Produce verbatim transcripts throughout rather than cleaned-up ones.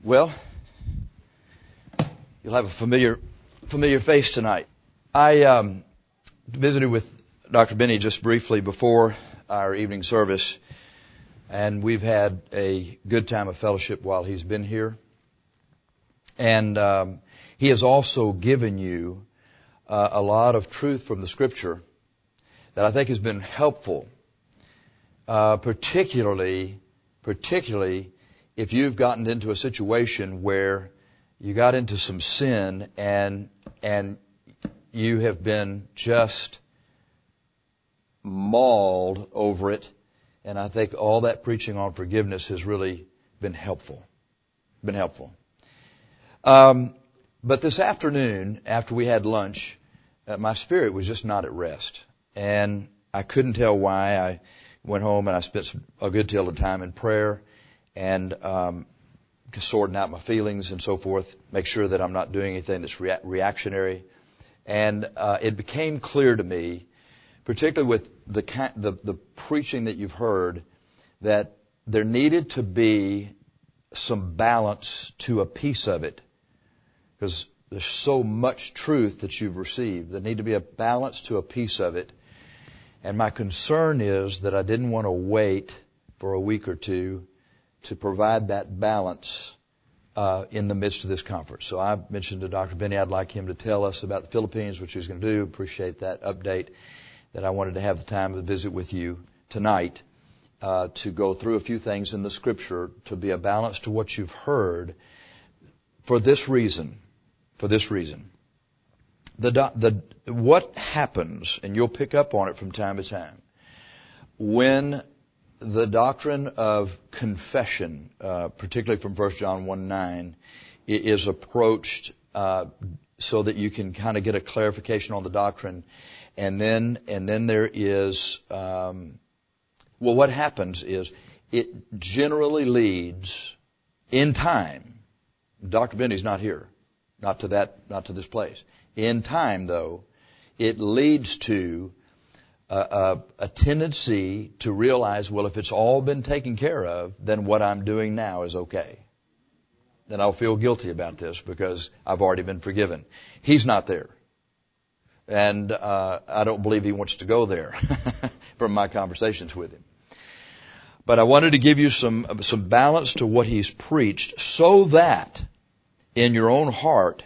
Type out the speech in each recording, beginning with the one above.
Well, you'll have a familiar familiar face tonight. I um, visited with Doctor Benny just briefly before our evening service, and we've had a good time of fellowship while he's been here. And um, he has also given you uh, a lot of truth from the Scripture that I think has been helpful, uh, particularly, particularly if you've gotten into a situation where you got into some sin and and you have been just mauled over it. And I think all that preaching on forgiveness has really been helpful. Been helpful. Um, but this afternoon, after we had lunch, uh, my spirit was just not at rest. And I couldn't tell why. I went home and I spent a good deal of time in prayer and um, sorting out my feelings and so forth, make sure that I'm not doing anything that's rea- reactionary. And uh, it became clear to me, particularly with the, the the preaching that you've heard, that there needed to be some balance to a piece of it, because there's so much truth that you've received. There need to be a balance to a piece of it. And my concern is that I didn't want to wait for a week or two to provide that balance uh, in the midst of this conference. So I mentioned to Doctor Benny I'd like him to tell us about the Philippines, which he's going to do. Appreciate that update. That I wanted to have the time to visit with you tonight uh, to go through a few things in the Scripture to be a balance to what you've heard. For this reason, for this reason, the the what happens, and you'll pick up on it from time to time, when the doctrine of confession, uh, particularly from First John one nine, is approached uh, so that you can kind of get a clarification on the doctrine. And then, and then there is, um, well, what happens is it generally leads in time. Doctor Benny's not here, not to that, not to this place. In time, though, it leads to a, a, a tendency to realize, well, if it's all been taken care of, then what I'm doing now is okay. Then I'll feel guilty about this because I've already been forgiven. He's not there. And uh, I don't believe he wants to go there from my conversations with him. But I wanted to give you some some balance to what he's preached so that in your own heart,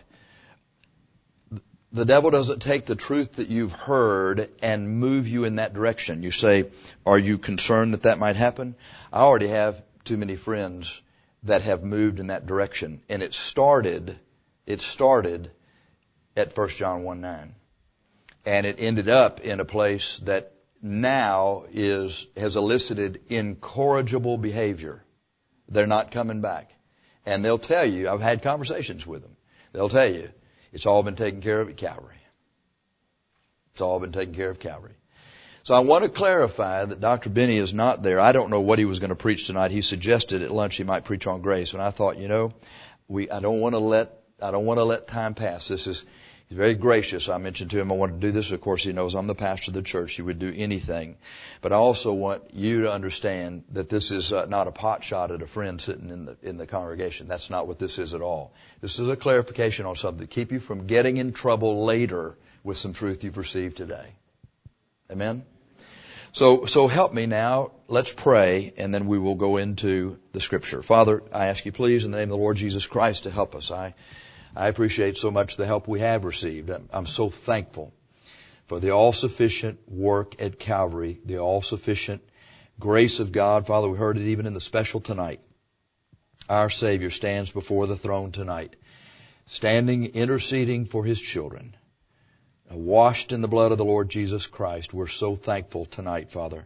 the devil doesn't take the truth that you've heard and move you in that direction. You say, are you concerned that that might happen? I already have too many friends that have moved in that direction. And it started, it started at First John one nine. And it ended up in a place that now is has elicited incorrigible behavior. They're not coming back. And they'll tell you, I've had conversations with them, they'll tell you, it's all been taken care of at Calvary. It's all been taken care of at Calvary. So I want to clarify that Doctor Benny is not there. I don't know what he was going to preach tonight. He suggested at lunch he might preach on grace. And I thought, you know, we I don't want to let I don't want to let time pass. This is He's very gracious. I mentioned to him I wanted to do this. Of course, he knows I'm the pastor of the church. He would do anything. But I also want you to understand that this is uh, not a pot shot at a friend sitting in the in the congregation. That's not what this is at all. This is a clarification on something to keep you from getting in trouble later with some truth you've received today. Amen? So, so help me now. Let's pray, and then we will go into the Scripture. Father, I ask you please in the name of the Lord Jesus Christ to help us. I I appreciate so much the help we have received. I'm so thankful for the all-sufficient work at Calvary, the all-sufficient grace of God. Father, we heard it even in the special tonight. Our Savior stands before the throne tonight, standing, interceding for His children, washed in the blood of the Lord Jesus Christ. We're so thankful tonight, Father,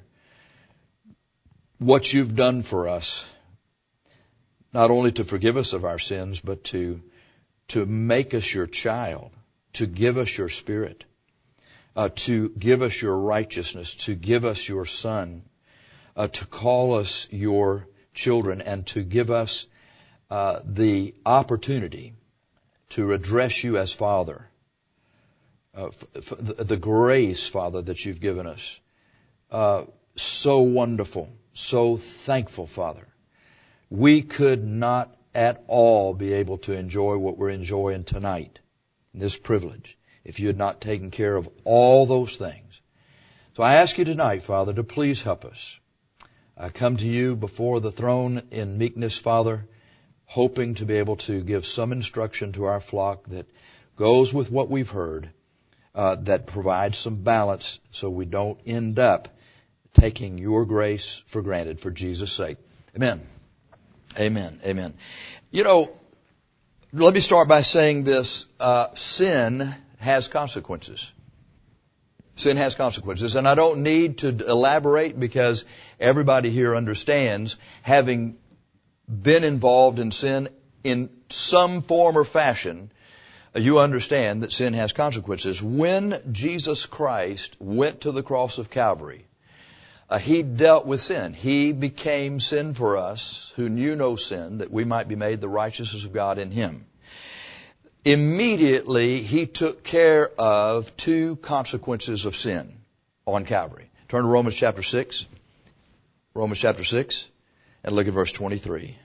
what you've done for us, not only to forgive us of our sins, but to to make us your child, to give us your Spirit, uh, to give us your righteousness, to give us your Son, uh, to call us your children, and to give us uh, the opportunity to address you as Father. Uh, f- f- the, the grace, Father, that you've given us. Uh, so wonderful, so thankful, Father. We could not at all be able to enjoy what we're enjoying tonight, this privilege, if you had not taken care of all those things. So I ask you tonight, Father, to please help us. I come to you before the throne in meekness, Father, hoping to be able to give some instruction to our flock that goes with what we've heard, uh, that provides some balance so we don't end up taking your grace for granted for Jesus' sake. Amen. Amen. Amen. You know, let me start by saying this. Uh, sin has consequences. Sin has consequences. And I don't need to elaborate because everybody here understands, having been involved in sin in some form or fashion, you understand that sin has consequences. When Jesus Christ went to the cross of Calvary, uh, He dealt with sin. He became sin for us who knew no sin, that we might be made the righteousness of God in Him. Immediately, He took care of two consequences of sin on Calvary. Turn to Romans chapter six. Romans chapter six, and look at verse twenty-three.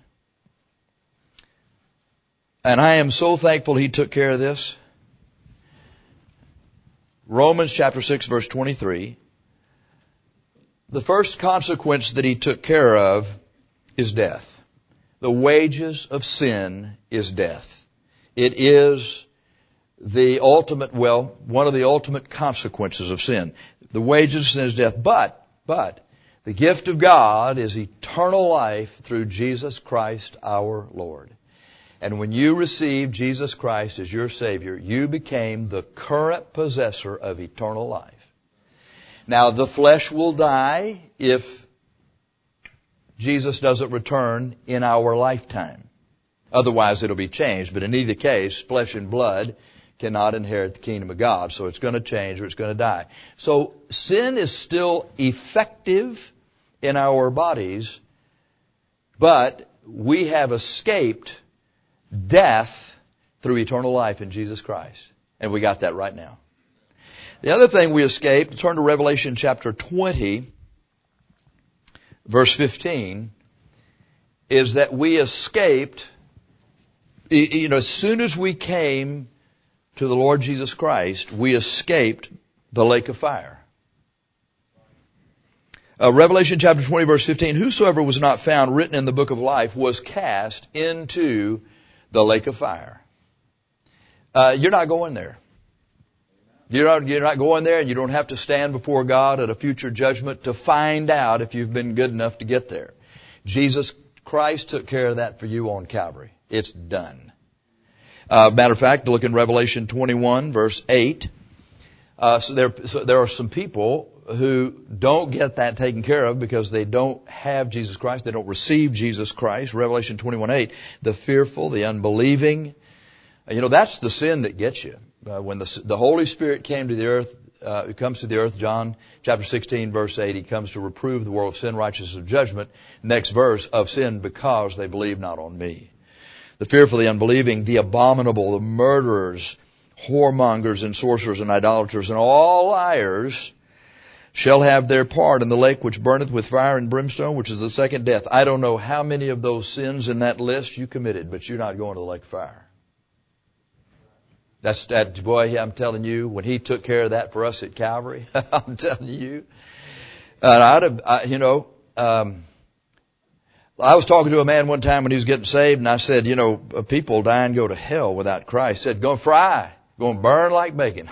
And I am so thankful He took care of this. Romans chapter six, verse twenty-three. The first consequence that He took care of is death. The wages of sin is death. It is the ultimate, well, one of the ultimate consequences of sin. The wages of sin is death. But, but, the gift of God is eternal life through Jesus Christ our Lord. And when you received Jesus Christ as your Savior, you became the current possessor of eternal life. Now, the flesh will die if Jesus doesn't return in our lifetime. Otherwise, it'll be changed. But in either case, flesh and blood cannot inherit the kingdom of God. So it's going to change or it's going to die. So sin is still effective in our bodies, but we have escaped death through eternal life in Jesus Christ. And we got that right now. The other thing we escaped, turn to Revelation chapter twenty, verse fifteen, is that we escaped, you know, as soon as we came to the Lord Jesus Christ, we escaped the lake of fire. Uh, Revelation chapter twenty, verse fifteen, whosoever was not found written in the book of life was cast into the lake of fire. Uh, you're not going there. You're not, you're not going there, and you don't have to stand before God at a future judgment to find out if you've been good enough to get there. Jesus Christ took care of that for you on Calvary. It's done. Uh, matter of fact, look in Revelation twenty-one, verse eight. Uh, so there, so there are some people who don't get that taken care of because they don't have Jesus Christ. They don't receive Jesus Christ. Revelation twenty-one, eight. The fearful, the unbelieving. You know, that's the sin that gets you. Uh, when the, the Holy Spirit came to the earth, uh, it comes to the earth, John chapter sixteen, verse eight, He comes to reprove the world of sin, righteousness, and judgment. Next verse, of sin because they believe not on me. The fearful, the unbelieving, the abominable, the murderers, whoremongers, and sorcerers, and idolaters, and all liars shall have their part in the lake which burneth with fire and brimstone, which is the second death. I don't know how many of those sins in that list you committed, but you're not going to the lake of fire. That's that, boy, I'm telling you, when He took care of that for us at Calvary, I'm telling you. And I'd have, I, you know, um, I was talking to a man one time when he was getting saved, and I said, you know, people die and go to hell without Christ. He said, go and fry, go and burn like bacon.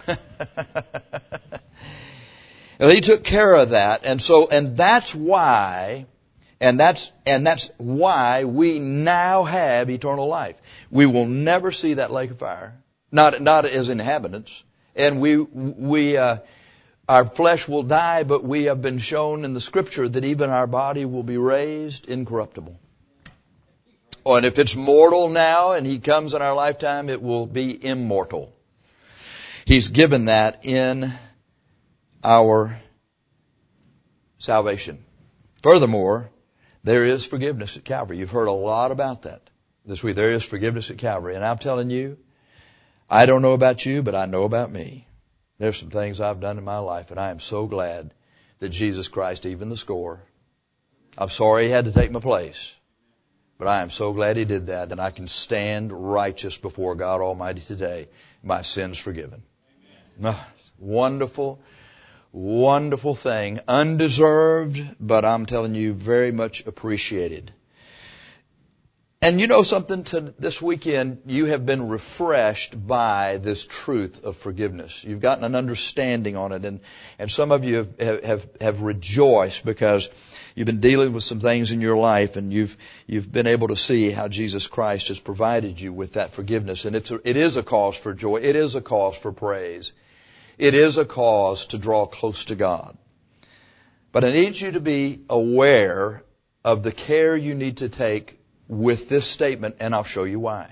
And He took care of that, and so, and that's why, and that's, and that's why we now have eternal life. We will never see that lake of fire. Not, not as inhabitants. And we, we, uh, our flesh will die, but we have been shown in the Scripture that even our body will be raised incorruptible. Oh, and if it's mortal now and He comes in our lifetime, it will be immortal. He's given that in our salvation. Furthermore, there is forgiveness at Calvary. You've heard a lot about that this week. There is forgiveness at Calvary. And I'm telling you, I don't know about you, but I know about me. There's some things I've done in my life, and I am so glad that Jesus Christ evened the score. I'm sorry He had to take my place, But I am so glad He did that, and I can stand righteous before God Almighty today. My sins forgiven. Ah, wonderful, wonderful thing. Undeserved, but I'm telling you, very much appreciated. And you know something, to this weekend, you have been refreshed by this truth of forgiveness. You've gotten an understanding on it, and, and some of you have, have, have rejoiced because you've been dealing with some things in your life, and you've, you've been able to see how Jesus Christ has provided you with that forgiveness. And it's a, it is a cause for joy. It is a cause for praise. It is a cause to draw close to God. But I need you to be aware of the care you need to take with this statement, and I'll show you why.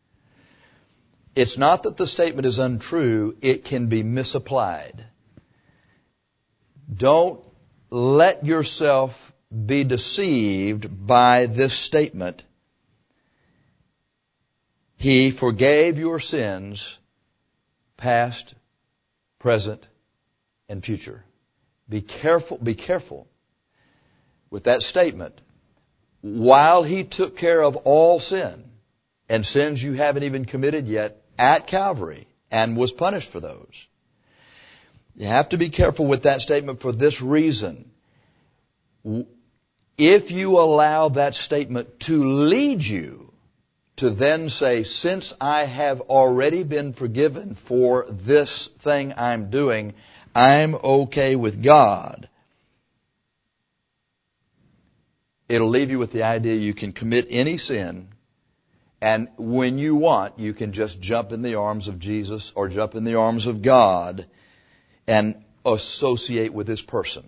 It's not that the statement is untrue, it can be misapplied. Don't let yourself be deceived by this statement. He forgave your sins, past, present, and future. Be careful, be careful with that statement. While He took care of all sin, and sins you haven't even committed yet, at Calvary, and was punished for those. You have to be careful with that statement for this reason. If you allow that statement to lead you to then say, since I have already been forgiven for this thing I'm doing, I'm okay with God, it'll leave you with the idea you can commit any sin, and when you want, you can just jump in the arms of Jesus or jump in the arms of God and associate with His person.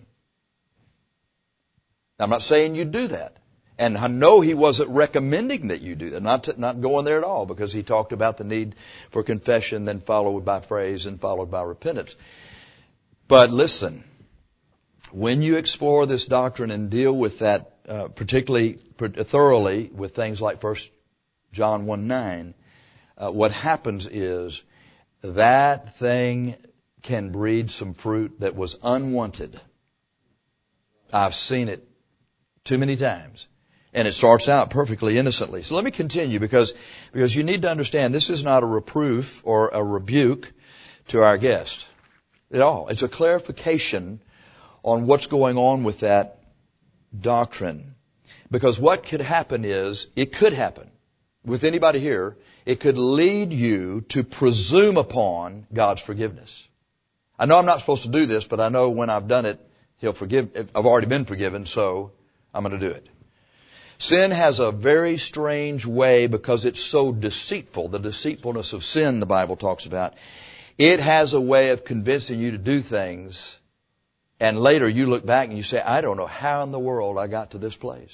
I'm not saying you do that. And I know He wasn't recommending that you do that. Not to, not going there at all, because He talked about the need for confession, then followed by praise and followed by repentance. But listen, when you explore this doctrine and deal with that uh, particularly thoroughly with things like First John one nine, uh, what happens is that thing can breed some fruit that was unwanted. I've seen it too many times. And it starts out perfectly innocently. So let me continue, because, because you need to understand this is not a reproof or a rebuke to our guest at all. It's a clarification on what's going on with that doctrine. Because what could happen is, it could happen with anybody here, it could lead you to presume upon God's forgiveness. I know I'm not supposed to do this, but I know when I've done it, He'll forgive. I've already been forgiven, so I'm going to do it. Sin has a very strange way, because it's so deceitful. The deceitfulness of sin, the Bible talks about. It has a way of convincing you to do things, and later you look back and you say, I don't know how in the world I got to this place.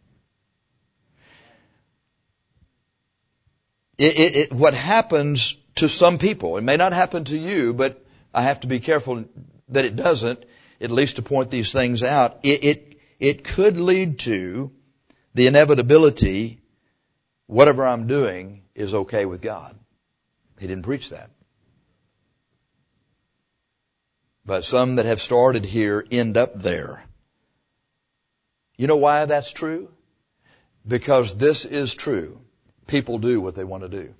It, it, it, what happens to some people, it may not happen to you, but I have to be careful that it doesn't, at least to point these things out. It, it, it could lead to the inevitability, whatever I'm doing is okay with God. He didn't preach that. But some that have started here end up there. You know why that's true? Because this is true. People do what they want to do.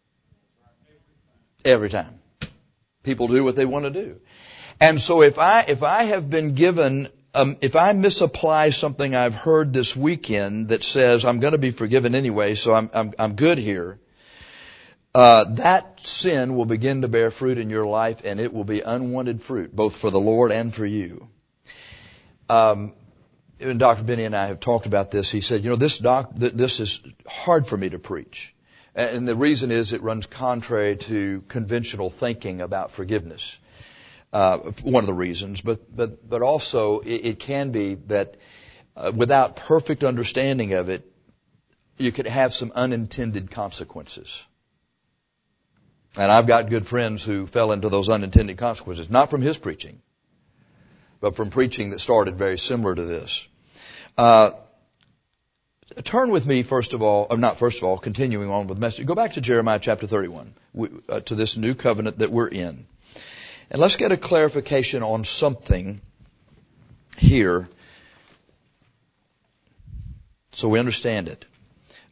Every time. People do what they want to do. And so if I, if I have been given, um, if I misapply something I've heard this weekend that says I'm going to be forgiven anyway, so I'm, I'm, I'm good here, uh, that sin will begin to bear fruit in your life, and it will be unwanted fruit, both for the Lord and for you. Um, and Doctor Benny and I have talked about this. He said, you know, this doc, this is hard for me to preach. And the reason is it runs contrary to conventional thinking about forgiveness. Uh, one of the reasons, but, but, but also it, it can be that uh, without perfect understanding of it, you could have some unintended consequences. And I've got good friends who fell into those unintended consequences, not from his preaching, but from preaching that started very similar to this. Uh, turn with me, first of all, or not first of all, continuing on with the message. Go back to Jeremiah chapter thirty-one, uh, to this new covenant that we're in. And let's get a clarification on something here so we understand it.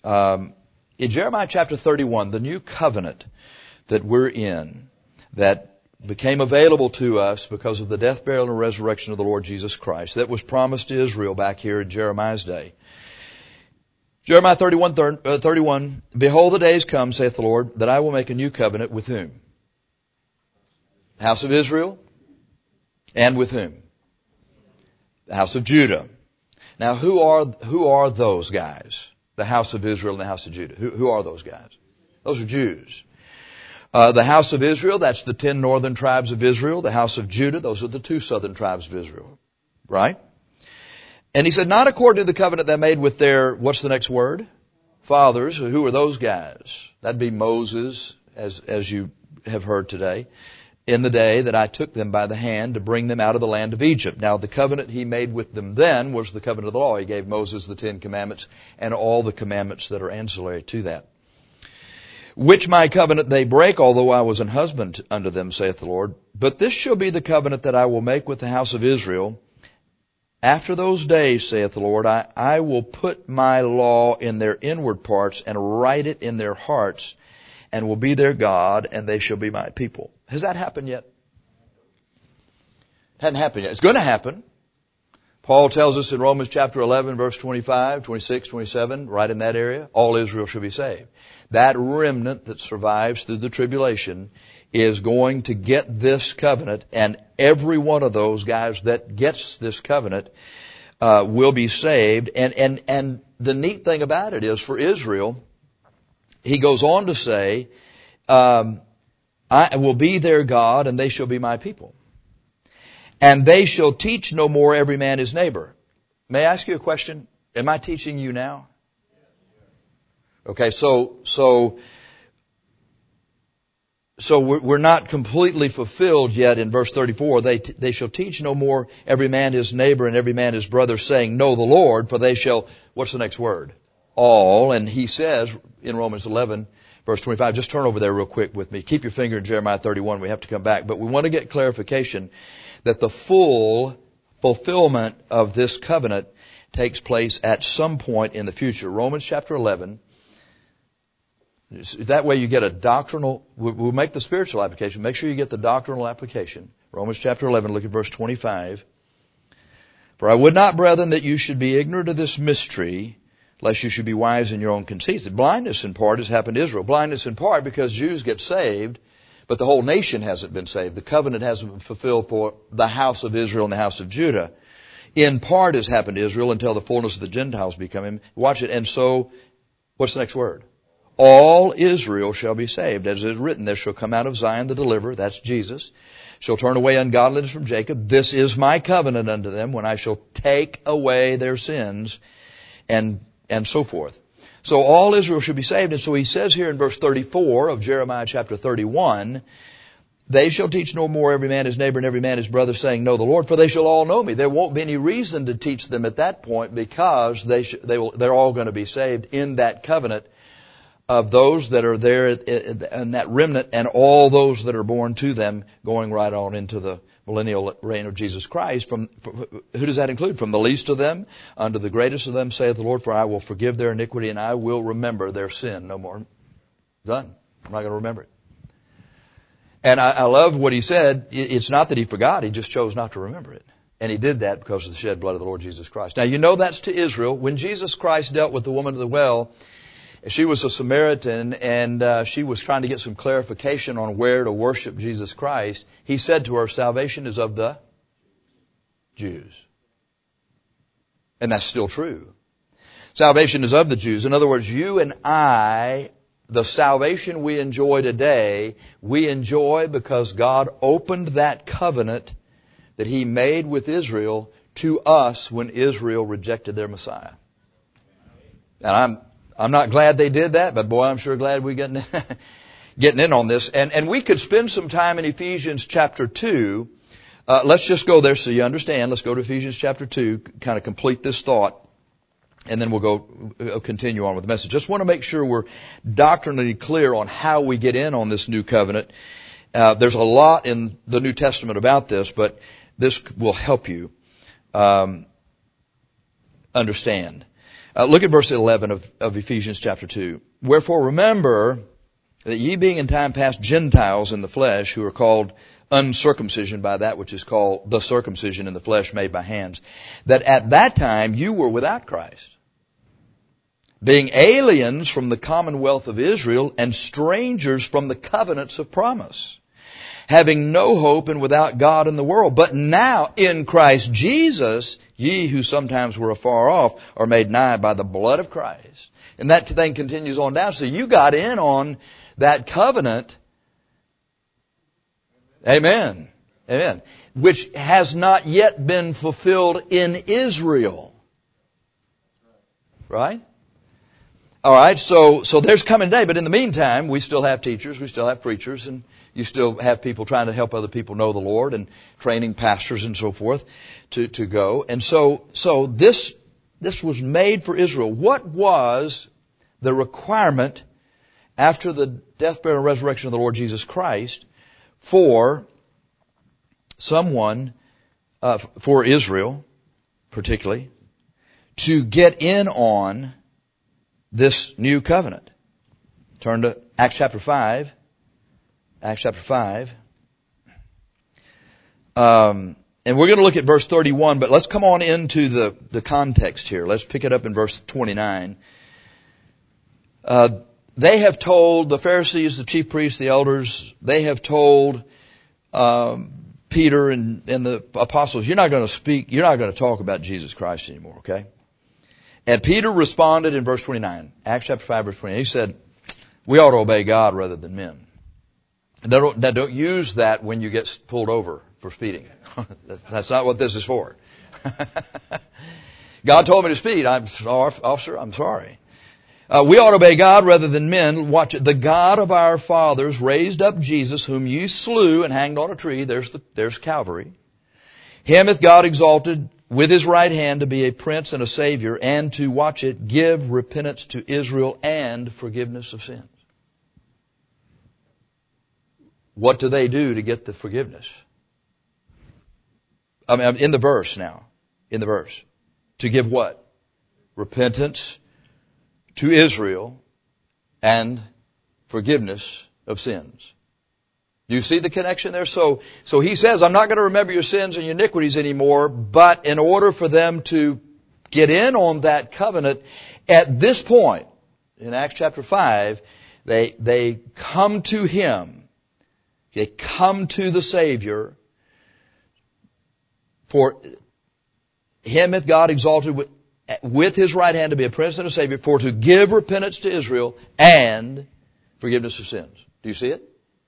Um, in Jeremiah chapter thirty-one, the new covenant that we're in, that became available to us because of the death, burial, and resurrection of the Lord Jesus Christ, that was promised to Israel back here in Jeremiah's day. Jeremiah thirty-one, thirty-one, behold, the days come, saith the Lord, that I will make a new covenant with whom? The house of Israel. And with whom? The house of Judah. Now, who are, who are those guys? The house of Israel and the house of Judah. Who, who are those guys? Those are Jews. Uh, the house of Israel, that's the ten northern tribes of Israel. The house of Judah, those are the two southern tribes of Israel. Right? And he said, not according to the covenant that I made with their, what's the next word? Fathers. Who are those guys? That'd be Moses, as, as you have heard today. In the day that I took them by the hand to bring them out of the land of Egypt. Now, the covenant he made with them then was the covenant of the law. He gave Moses the Ten Commandments and all the commandments that are ancillary to that. Which my covenant they break, although I was an husband unto them, saith the Lord. But this shall be the covenant that I will make with the house of Israel. After those days, saith the Lord, I, I will put my law in their inward parts and write it in their hearts, and will be their God, and they shall be my people. Has that happened yet? It hasn't happened yet. It's going to happen. Paul tells us in Romans chapter eleven, verse twenty-five, twenty-six, twenty-seven, right in that area, all Israel shall be saved. That remnant that survives through the tribulation is going to get this covenant, and every one of those guys that gets this covenant uh, will be saved. And, and, and the neat thing about it is, for Israel, he goes on to say, um, I will be their God, and they shall be my people. And they shall teach no more every man his neighbor. May I ask you a question? Am I teaching you now? Okay, so, so, so we're not completely fulfilled yet in verse thirty-four. They, they shall teach no more every man his neighbor and every man his brother, saying, know the Lord, for they shall, what's the next word? All. And he says in Romans eleven, verse twenty-five, just turn over there real quick with me. Keep your finger in Jeremiah thirty-one. We have to come back. But we want to get clarification that the full fulfillment of this covenant takes place at some point in the future. Romans chapter eleven. That way you get a doctrinal, we'll make the spiritual application. Make sure you get the doctrinal application. Romans chapter eleven, look at verse twenty-five. For I would not, brethren, that you should be ignorant of this mystery, lest you should be wise in your own conceits. Blindness in part has happened to Israel. Blindness in part because Jews get saved, but the whole nation hasn't been saved. The covenant hasn't been fulfilled for the house of Israel and the house of Judah. In part has happened to Israel until the fullness of the Gentiles become him. Watch it. And so, what's the next word? All Israel shall be saved. As it is written, there shall come out of Zion the deliverer, that's Jesus, shall turn away ungodliness from Jacob. This is my covenant unto them when I shall take away their sins, and and so forth. So all Israel should be saved. And so he says here in verse thirty-four of Jeremiah chapter thirty-one, they shall teach no more every man his neighbor and every man his brother, saying, know the Lord, for they shall all know me. There won't be any reason to teach them at that point, because they sh- they will, they're all going to be saved in that covenant of those that are there in that remnant, and all those that are born to them, going right on into the millennial reign of Jesus Christ. From, who does that include? From the least of them unto the greatest of them, saith the Lord, for I will forgive their iniquity and I will remember their sin no more. Done. I'm not going to remember it. And I, I love what he said. It's not that he forgot, he just chose not to remember it. And he did that because of the shed blood of the Lord Jesus Christ. Now you know that's to Israel. When Jesus Christ dealt with the woman of the well, she was a Samaritan, and uh, she was trying to get some clarification on where to worship Jesus Christ. He said to her, salvation is of the Jews. And that's still true. Salvation is of the Jews. In other words, you and I, the salvation we enjoy today, we enjoy because God opened that covenant that He made with Israel to us when Israel rejected their Messiah. And I'm I'm not glad they did that, but boy, I'm sure glad we're getting, getting in on this. And, and we could spend some time in Ephesians chapter two. Uh, let's just go there so you understand. Let's go to Ephesians chapter two, kind of complete this thought, and then we'll go uh, continue on with the message. Just want to make sure we're doctrinally clear on how we get in on this new covenant. Uh, there's a lot in the New Testament about this, but this will help you um, understand. Uh, look at verse eleven of, of Ephesians chapter two. Wherefore remember that ye being in time past Gentiles in the flesh, who are called uncircumcision by that which is called the circumcision in the flesh made by hands, that at that time you were without Christ, being aliens from the commonwealth of Israel and strangers from the covenants of promise, having no hope and without God in the world. But now in Christ Jesus, ye who sometimes were afar off are made nigh by the blood of Christ. And that thing continues on down. So you got in on that covenant. Amen. Amen. Which has not yet been fulfilled in Israel. Right? All right, so so there's coming a day, but in the meantime, we still have teachers, we still have preachers, and you still have people trying to help other people know the Lord and training pastors and so forth to to go. And so so this this was made for Israel. What was the requirement after the death, burial, and resurrection of the Lord Jesus Christ for someone, uh, for Israel particularly, to get in on this new covenant? Turn to Acts chapter five. Acts chapter five. Um, and we're going to look at verse thirty-one, but let's come on into the, the context here. Let's pick it up in verse twenty-nine. Uh, they have told, the Pharisees, the chief priests, the elders, they have told um, Peter and, and the apostles, you're not going to speak, you're not going to talk about Jesus Christ anymore, okay? And Peter responded in verse twenty-nine, Acts chapter five, verse twenty-nine. He said, we ought to obey God rather than men. Now don't, now don't use that when you get pulled over for speeding. That's not what this is for. God told me to speed. I'm officer, I'm sorry. Uh, we ought to obey God rather than men. Watch it. The God of our fathers raised up Jesus, whom you slew and hanged on a tree. There's the, there's Calvary. Him hath God exalted with his right hand to be a prince and a savior, and to, watch it, give repentance to Israel and forgiveness of sins. What do they do to get the forgiveness? I mean, in the verse now. In the verse. To give what? Repentance to Israel and forgiveness of sins. Do you see the connection there? So, so he says, I'm not going to remember your sins and your iniquities anymore, but in order for them to get in on that covenant, at this point, in Acts chapter five, they, they come to him. They come to the Savior. For him hath God exalted with, with his right hand to be a prince and a savior, for to give repentance to Israel and forgiveness of sins. Do you see it?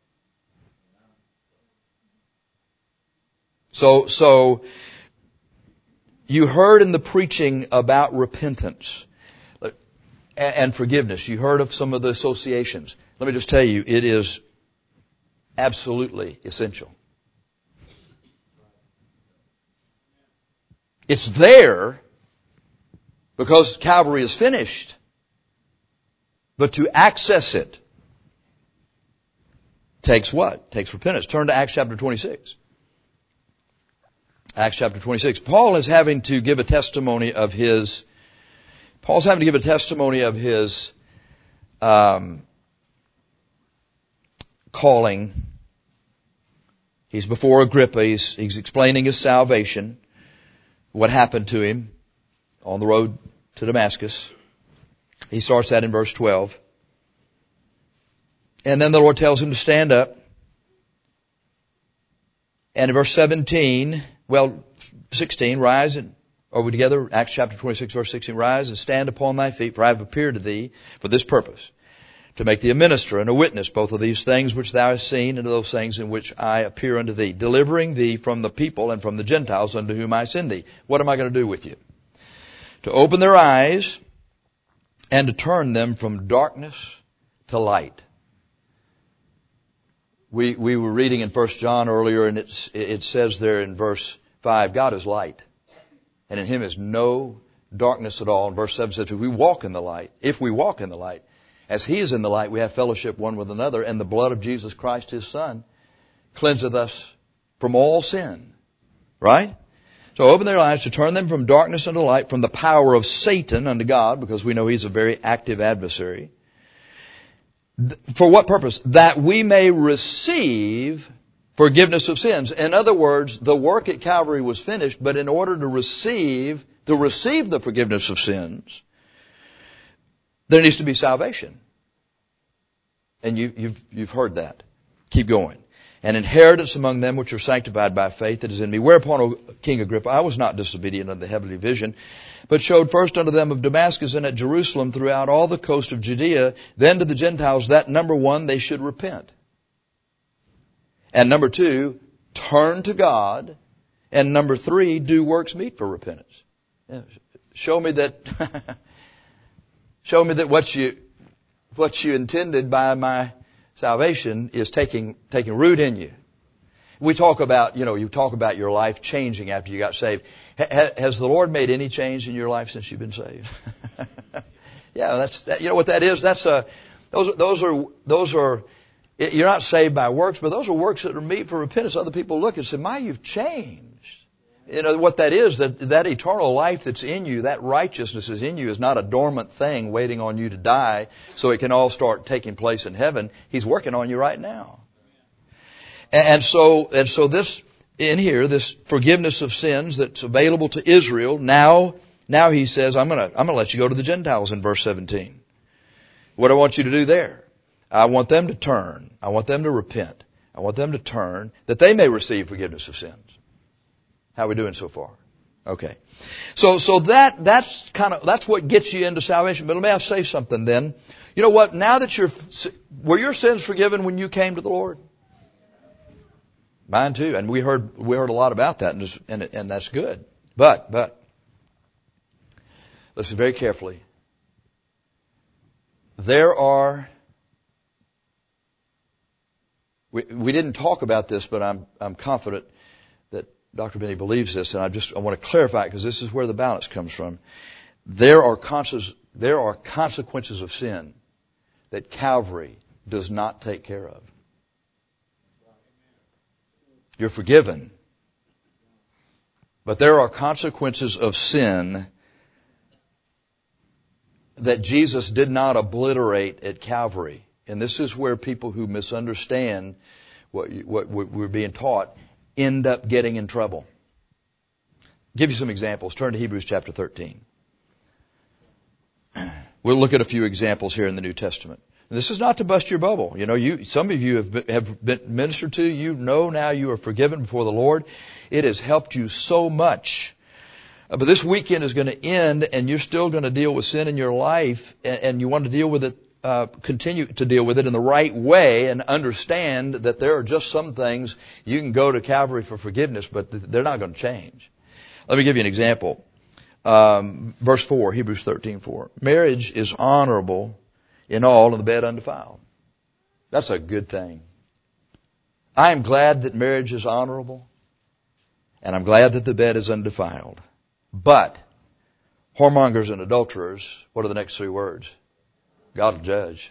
So, so, you heard in the preaching about repentance and forgiveness. You heard of some of the associations. Let me just tell you, it is absolutely essential. It's there because Calvary is finished. But to access it takes what? Takes repentance. Turn to Acts chapter twenty-six. Acts chapter twenty-six. Paul is having to give a testimony of his, Paul's having to give a testimony of his um, calling. He's before Agrippa. He's, he's explaining his salvation, what happened to him on the road to Damascus. He starts that in verse twelve. And then the Lord tells him to stand up. And in verse seventeen, well, sixteen, rise and, are we together? Acts chapter twenty-six, verse sixteen, rise and stand upon thy feet, for I have appeared to thee for this purpose, to make thee a minister and a witness, both of these things which thou hast seen, and of those things in which I appear unto thee, delivering thee from the people and from the Gentiles unto whom I send thee. What am I going to do with you? To open their eyes and to turn them from darkness to light. We, we were reading in First John earlier, and it's, it says there in verse five, God is light, and in him is no darkness at all. And verse seven says, if we walk in the light, if we walk in the light, as he is in the light, we have fellowship one with another, and the blood of Jesus Christ, his Son, cleanseth us from all sin. Right? So open their eyes to turn them from darkness unto light, from the power of Satan unto God, because we know he's a very active adversary. For what purpose? That we may receive forgiveness of sins. In other words, the work at Calvary was finished, but in order to receive, to receive the forgiveness of sins, there needs to be salvation. And you, you've, you've heard that. Keep going. An inheritance among them which are sanctified by faith that is in me. Whereupon, O King Agrippa, I was not disobedient unto the heavenly vision, but showed first unto them of Damascus and at Jerusalem throughout all the coast of Judea, then to the Gentiles, that number one, they should repent. And number two, turn to God. And number three, do works meet for repentance. Show me that, show me that what you, what you intended by my salvation is taking, taking root in you. We talk about, you know, you talk about your life changing after you got saved. Ha, has the Lord made any change in your life since you've been saved? Yeah, that's, that, you know what that is? That's a, those are, those are, those are, you're not saved by works, but those are works that are meet for repentance. Other people look and say, my, you've changed. You know, what that is, that, that eternal life that's in you, that righteousness is in you, is not a dormant thing waiting on you to die so it can all start taking place in heaven. He's working on you right now. And, and so, and so this, in here, this forgiveness of sins that's available to Israel, now, now he says, I'm gonna, I'm gonna let you go to the Gentiles in verse seventeen. What do I want you to do there? I want them to turn. I want them to repent. I want them to turn that they may receive forgiveness of sins. How are we doing so far? Okay. So, so that, that's kind of, that's what gets you into salvation. But let me say something then. You know what? Now that you're, were your sins forgiven when you came to the Lord? Mine too. And we heard, we heard a lot about that, and, just, and, and that's good. But, but, listen very carefully. There are, we, we didn't talk about this, but I'm, I'm confident that Doctor Benny believes this, and I just I want to clarify it because this is where the balance comes from. There are conscious, there are consequences of sin that Calvary does not take care of. You're forgiven, but there are consequences of sin that Jesus did not obliterate at Calvary, and this is where people who misunderstand what, what we're being taught end up getting in trouble. I'll give you some examples. Turn to Hebrews chapter thirteen. We'll look at a few examples here in the New Testament. And this is not to bust your bubble. You know, you, some of you have been, have been ministered to. You know now you are forgiven before the Lord. It has helped you so much. Uh, but this weekend is going to end, and you're still going to deal with sin in your life, and, and you want to deal with it. Uh, continue to deal with it in the right way and understand that there are just some things you can go to Calvary for forgiveness, but they're not going to change. Let me give you an example. Um, verse four, Hebrews thirteen four. Marriage is honorable in all, and the bed undefiled. That's a good thing. I am glad that marriage is honorable, and I'm glad that the bed is undefiled. But whoremongers and adulterers, what are the next three words? God will judge.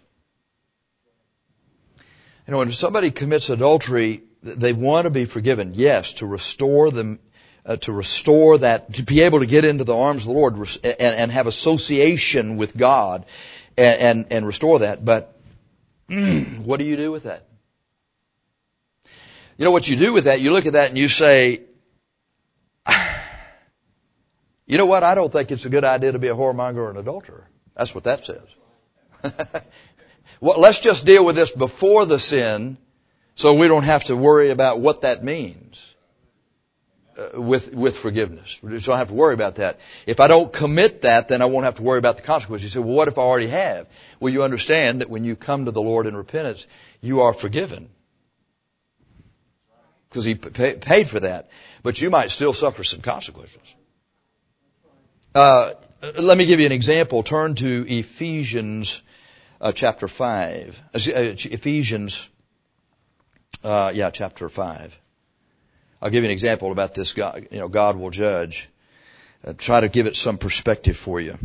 You know, when somebody commits adultery, they want to be forgiven. Yes, to restore them, uh, to restore that, to be able to get into the arms of the Lord and, and have association with God and, and, and restore that. But what do you do with that? You know what you do with that? You look at that and you say, you know what? I don't think it's a good idea to be a whoremonger or an adulterer. That's what that says. Well, let's just deal with this before the sin so we don't have to worry about what that means uh, with with forgiveness. We just don't have to worry about that. If I don't commit that, then I won't have to worry about the consequences. You say, well, what if I already have? Well, you understand that when you come to the Lord in repentance, you are forgiven because He pay, paid for that. But you might still suffer some consequences. Uh, let me give you an example. Turn to Ephesians Uh, chapter five. Uh, Ephesians, uh, yeah, chapter five. I'll give you an example about this. God, you know, God will judge. Uh, try to give it some perspective for you.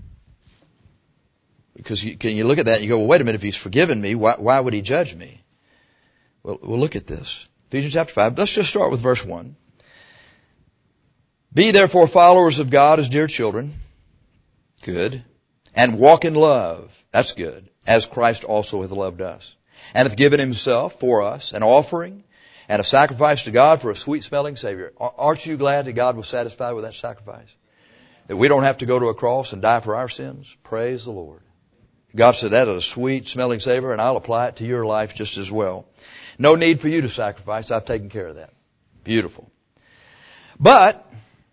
Because you, can you look at that and you go, well, wait a minute, if He's forgiven me, why, why would He judge me? Well, we'll look at this. Ephesians chapter five. Let's just start with verse one. Be therefore followers of God as dear children. Good. And walk in love. That's good. As Christ also hath loved us, and hath given himself for us an offering and a sacrifice to God for a sweet-smelling Savior. Aren't you glad that God was satisfied with that sacrifice? That we don't have to go to a cross and die for our sins? Praise the Lord. God said that is a sweet-smelling Savior, and I'll apply it to your life just as well. No need for you to sacrifice. I've taken care of that. Beautiful. But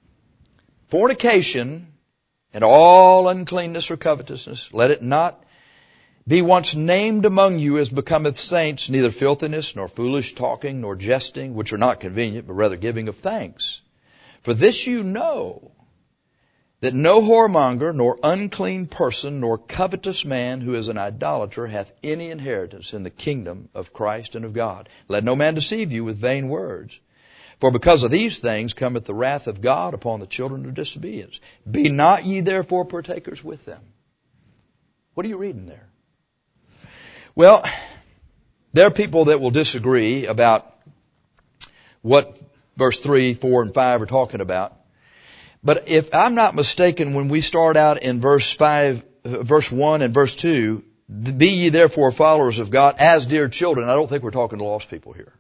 fornication and all uncleanness or covetousness, let it not be once named among you as becometh saints, neither filthiness, nor foolish talking, nor jesting, which are not convenient, but rather giving of thanks. For this you know, that no whoremonger, nor unclean person, nor covetous man who is an idolater hath any inheritance in the kingdom of Christ and of God. Let no man deceive you with vain words. For because of these things cometh the wrath of God upon the children of disobedience. Be not ye therefore partakers with them. What are you reading there? Well, there are people that will disagree about what verse three, four, and five are talking about. But if I'm not mistaken, when we start out in verse five, verse one and verse two, be ye therefore followers of God as dear children, I don't think we're talking to lost people here.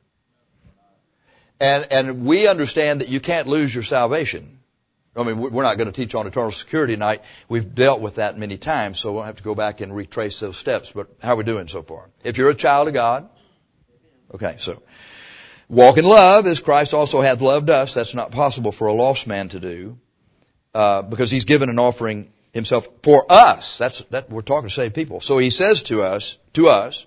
And, and we understand that you can't lose your salvation. I mean, we're not going to teach on eternal security tonight. We've dealt with that many times, so we'll have to go back and retrace those steps. But how are we doing so far? If you're a child of God, okay, so walk in love as Christ also hath loved us. That's not possible for a lost man to do, uh, because he's given an offering himself for us. That's that we're talking to saved people. So he says to us, to us,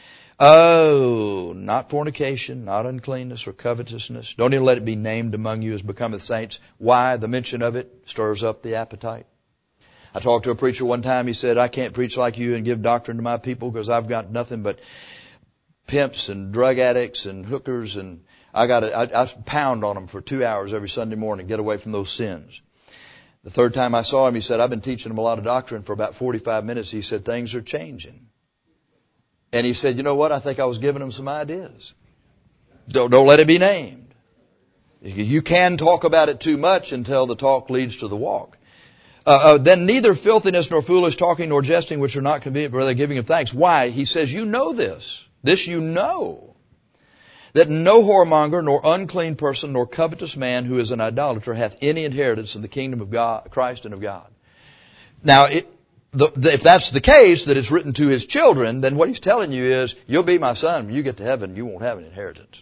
oh, not fornication, not uncleanness or covetousness. Don't even let it be named among you as becometh saints. Why? The mention of it stirs up the appetite. I talked to a preacher one time. He said, I can't preach like you and give doctrine to my people because I've got nothing but pimps and drug addicts and hookers, and I got to, I, I pound on them for two hours every Sunday morning, get away from those sins. The third time I saw him, he said, I've been teaching them a lot of doctrine for about forty-five minutes. He said, things are changing. And he said, you know what? I think I was giving them some ideas. Don't, don't let it be named. You can talk about it too much until the talk leads to the walk. Uh, uh, then neither filthiness nor foolish talking nor jesting, which are not convenient, but rather giving of thanks. Why? He says, you know this. This you know. That no whoremonger, nor unclean person, nor covetous man who is an idolater hath any inheritance in the kingdom of God, Christ and of God. Now, it, The, the, if that's the case, that it's written to his children, then what he's telling you is, you'll be my son. When you get to heaven, you won't have an inheritance.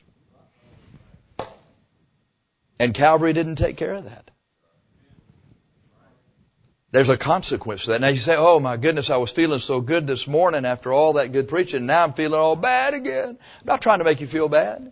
And Calvary didn't take care of that. There's a consequence to that. Now you say, oh my goodness, I was feeling so good this morning after all that good preaching. Now I'm feeling all bad again. I'm not trying to make you feel bad.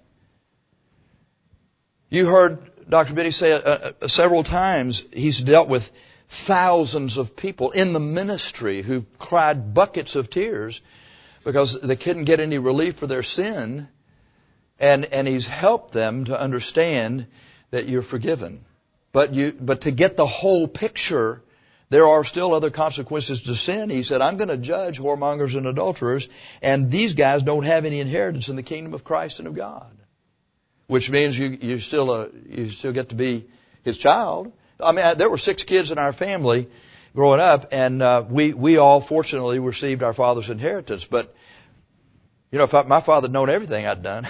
You heard Doctor Benny say uh, uh, several times he's dealt with thousands of people in the ministry who've cried buckets of tears because they couldn't get any relief for their sin. And, and he's helped them to understand that you're forgiven. But you, but to get the whole picture, there are still other consequences to sin. He said, I'm going to judge whoremongers and adulterers, and these guys don't have any inheritance in the kingdom of Christ and of God. Which means you, you still, uh, you still get to be his child. I mean, there were six kids in our family growing up, and uh, we we all fortunately received our father's inheritance. But you know, if I, my father had known everything I'd done,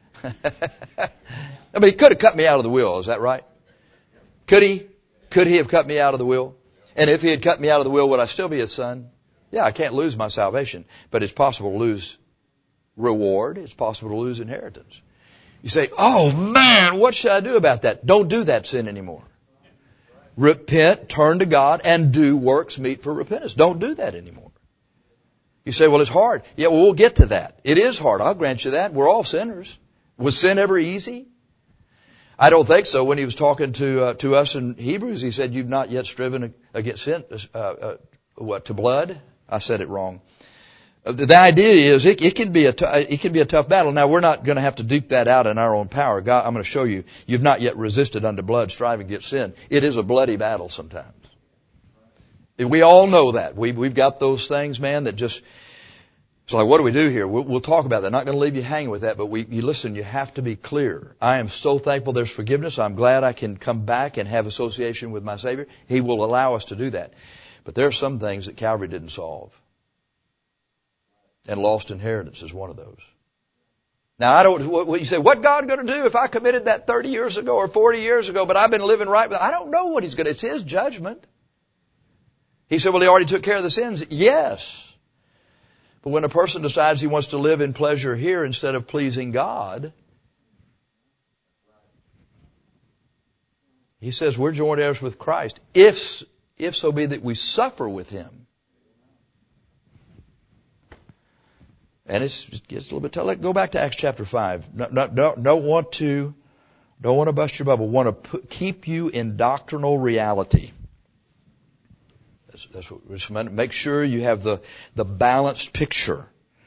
I mean, he could have cut me out of the will. Is that right? Could he? Could he have cut me out of the will? And if he had cut me out of the will, would I still be his son? Yeah, I can't lose my salvation, but it's possible to lose reward. It's possible to lose inheritance. You say, "Oh man, what should I do about that?" Don't do that sin anymore. Repent, turn to God, and do works meet for repentance. Don't do that anymore. You say, well, it's hard. Yeah, well, we'll get to that. It is hard. I'll grant you that. We're all sinners. Was sin ever easy? I don't think so. When he was talking to uh, to us in Hebrews, he said, you've not yet striven against sin, uh, uh, what, to blood? I said it wrong. The idea is it, it can be a t- it can be a tough battle. Now we're not going to have to duke that out in our own power. God, I'm going to show you. You've not yet resisted unto blood, striving against sin. It is a bloody battle sometimes. We all know that. We we've got those things, man, that just So like, what do we do here? We'll, we'll talk about that. Not going to leave you hanging with that, but we, you listen, you have to be clear. I am so thankful there's forgiveness. I'm glad I can come back and have association with my Savior. He will allow us to do that. But there are some things that Calvary didn't solve. And lost inheritance is one of those. Now, I don't, what you say, what God going to do if I committed that thirty years ago or forty years ago, but I've been living right? I don't know what He's going to, it's His judgment. He said, well, He already took care of the sins. Yes. But when a person decides he wants to live in pleasure here instead of pleasing God, He says we're joint heirs with Christ, if, if so be that we suffer with Him. And it's, it gets a little bit tough. Let go back to Acts chapter five. No, no, don't, don't want to, don't want to bust your bubble. Want to put, keep you in doctrinal reality. That's, that's what we're just make sure you have the, the balanced picture.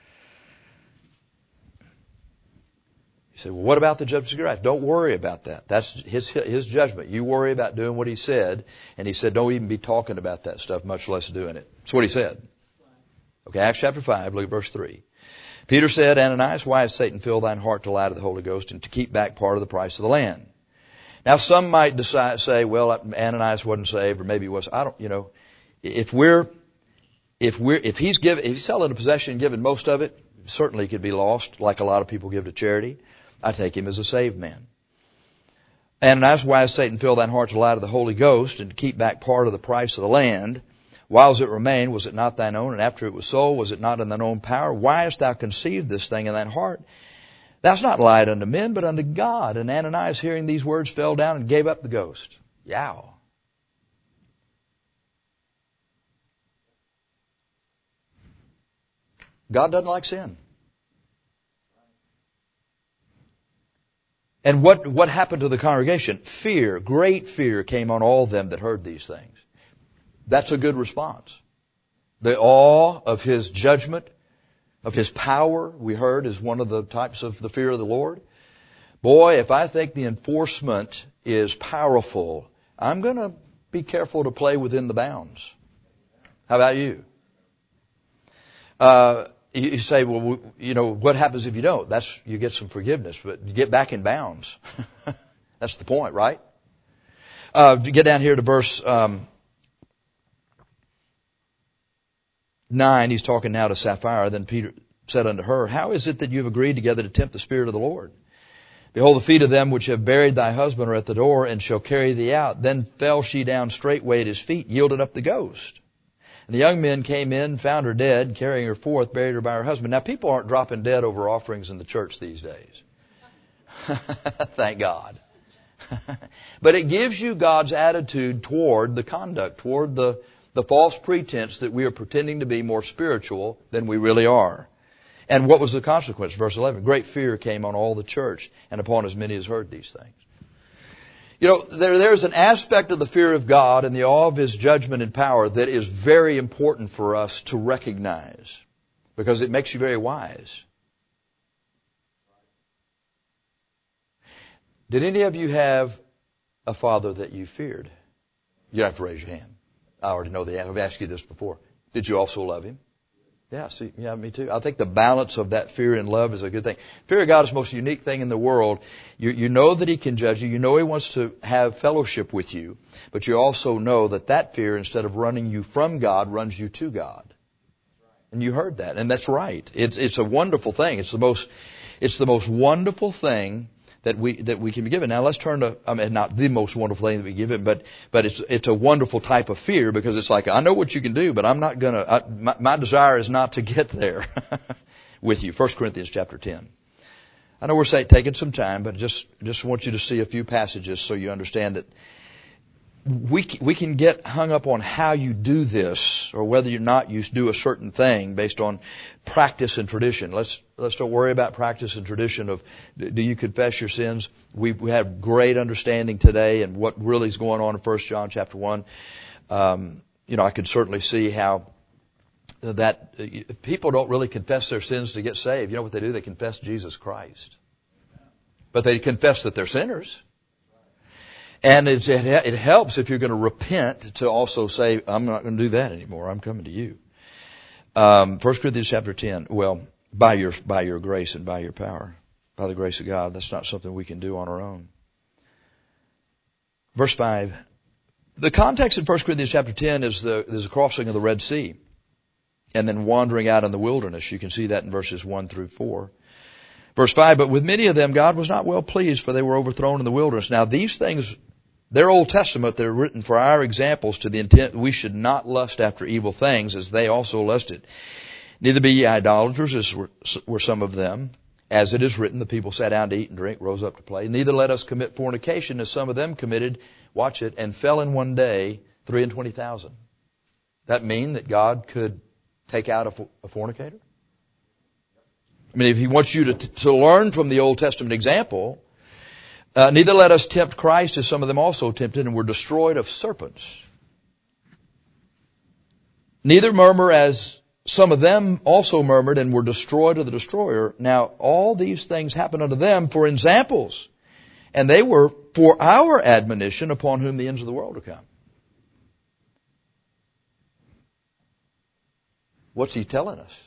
You say, well, what about the judgment of Christ? Don't worry about that. That's his, his judgment. You worry about doing what He said. And He said, don't even be talking about that stuff, much less doing it. That's what He said. Okay, Acts chapter five, look at verse three. Peter said, Ananias, why has Satan filled thine heart to lie to the Holy Ghost and to keep back part of the price of the land? Now, some might decide, say, well, Ananias wasn't saved, or maybe he was. I don't, you know, if we're, if we're, if he's given, if he's selling a possession and giving most of it, certainly could be lost, like a lot of people give to charity. I take him as a saved man. Ananias, why has Satan filled thine heart to lie to the Holy Ghost and to keep back part of the price of the land? Whiles it remained, was it not thine own? And after it was sold, was it not in thine own power? Why hast thou conceived this thing in thine heart? Thou hast not lied unto men, but unto God. And Ananias, hearing these words, fell down and gave up the ghost. Yow. God doesn't like sin. And what, what happened to the congregation? Fear, great fear came on all them that heard these things. That's a good response. The awe of His judgment, of His power, we heard, is one of the types of the fear of the Lord. Boy, if I think the enforcement is powerful, I'm going to be careful to play within the bounds. How about you? Uh, you say, well, you know, what happens if you don't? That's, you get some forgiveness, but you get back in bounds. That's the point, right? Uh, get down here to verse, um, nine, he's talking now to Sapphira. Then Peter said unto her, how is it that you have agreed together to tempt the Spirit of the Lord? Behold, the feet of them which have buried thy husband are at the door, and shall carry thee out. Then fell she down straightway at his feet, yielded up the ghost. And the young men came in, found her dead, carrying her forth, buried her by her husband. Now, people aren't dropping dead over offerings in the church these days. Thank God. But it gives you God's attitude toward the conduct, toward the The false pretense that we are pretending to be more spiritual than we really are. And what was the consequence? Verse eleven, great fear came on all the church and upon as many as heard these things. You know, there, there's an aspect of the fear of God and the awe of His judgment and power that is very important for us to recognize, because it makes you very wise. Did any of you have a father that you feared? You don't have to raise your hand. I already know the answer. I've asked you this before. Did you also love him? Yeah, see, yeah, me too. I think the balance of that fear and love is a good thing. Fear of God is the most unique thing in the world. You, you know that He can judge you. You know He wants to have fellowship with you. But you also know that that fear, instead of running you from God, runs you to God. And you heard that. And that's right. It's, it's a wonderful thing. It's the most, it's the most wonderful thing that we, that we can be given. Now let's turn to, I mean, not the most wonderful thing that we give it, but, but it's, it's a wonderful type of fear, because it's like, I know what you can do, but I'm not gonna, I, my, my desire is not to get there with you. First Corinthians chapter ten. I know we're saying, taking some time, but just, just want you to see a few passages so you understand that we, we can get hung up on how you do this, or whether or not you do a certain thing based on practice and tradition. Let's, let's don't worry about practice and tradition of, do you confess your sins? We, we have great understanding today and what really is going on in First John chapter one. Um, you know, I could certainly see how that uh, people don't really confess their sins to get saved. You know what they do? They confess Jesus Christ. But they confess that they're sinners. And it's, it, it helps if you're going to repent to also say, I'm not going to do that anymore. I'm coming to you. Um, First Corinthians chapter ten. Well, by your, by your grace and by your power. By the grace of God. That's not something we can do on our own. Verse five. The context in First Corinthians chapter ten is the, is the crossing of the Red Sea. And then wandering out in the wilderness. You can see that in verses one through four. Verse five, but with many of them God was not well pleased, for they were overthrown in the wilderness. Now these things, they're Old Testament, they're written for our examples to the intent we should not lust after evil things as they also lusted. Neither be ye idolaters, as were, were some of them. As it is written, the people sat down to eat and drink, rose up to play. Neither let us commit fornication, as some of them committed, watch it, and fell in one day three and twenty thousand. That mean that God could take out a, a fornicator? I mean, if He wants you to, to learn from the Old Testament example, uh, neither let us tempt Christ, as some of them also tempted and were destroyed of serpents. Neither murmur, as some of them also murmured and were destroyed of the destroyer. Now, all these things happened unto them for examples, and they were for our admonition, upon whom the ends of the world are come. What's He telling us?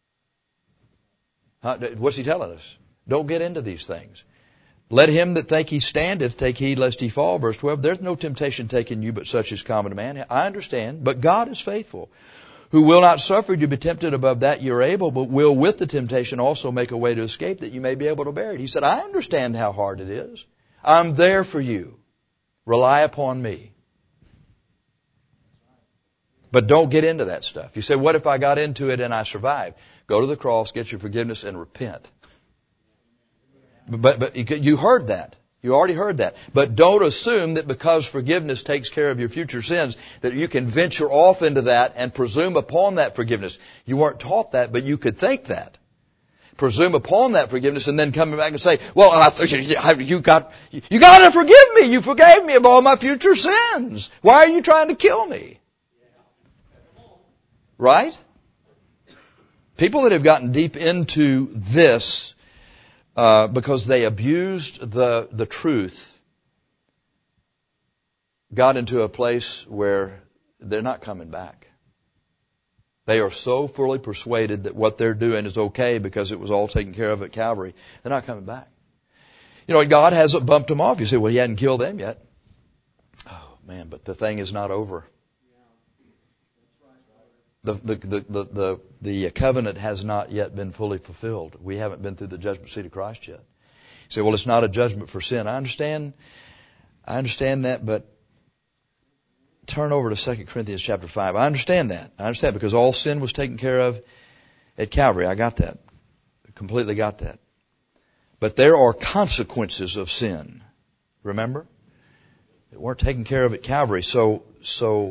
Huh? What's He telling us? Don't get into these things. Let him that think he standeth take heed lest he fall. Verse twelve, there's no temptation taken you but such as common to man. I understand, but God is faithful, who will not suffer you to be tempted above that you're able, but will with the temptation also make a way to escape that you may be able to bear it. He said, I understand how hard it is. I'm there for you. Rely upon me. But don't get into that stuff. You say, what if I got into it and I survived? Go to the cross, get your forgiveness, and repent. But, but you heard that. You already heard that. But don't assume that because forgiveness takes care of your future sins, that you can venture off into that and presume upon that forgiveness. You weren't taught that, but you could think that. Presume upon that forgiveness and then come back and say, well, I th- you got, you got to forgive me. You forgave me of all my future sins. Why are you trying to kill me? Right? People that have gotten deep into this uh, because they abused the the truth got into a place where they're not coming back. They are so fully persuaded that what they're doing is okay because it was all taken care of at Calvary. They're not coming back. You know, God hasn't bumped them off. You say, well, He hadn't killed them yet. Oh, man, but the thing is not over. The, the, the, the, the, the covenant has not yet been fully fulfilled. We haven't been through the judgment seat of Christ yet. You say, well, it's not a judgment for sin. I understand, I understand that, but turn over to Second Corinthians chapter five. I understand that. I understand because all sin was taken care of at Calvary. I got that. I completely got that. But there are consequences of sin. Remember? That weren't taken care of at Calvary. So, so,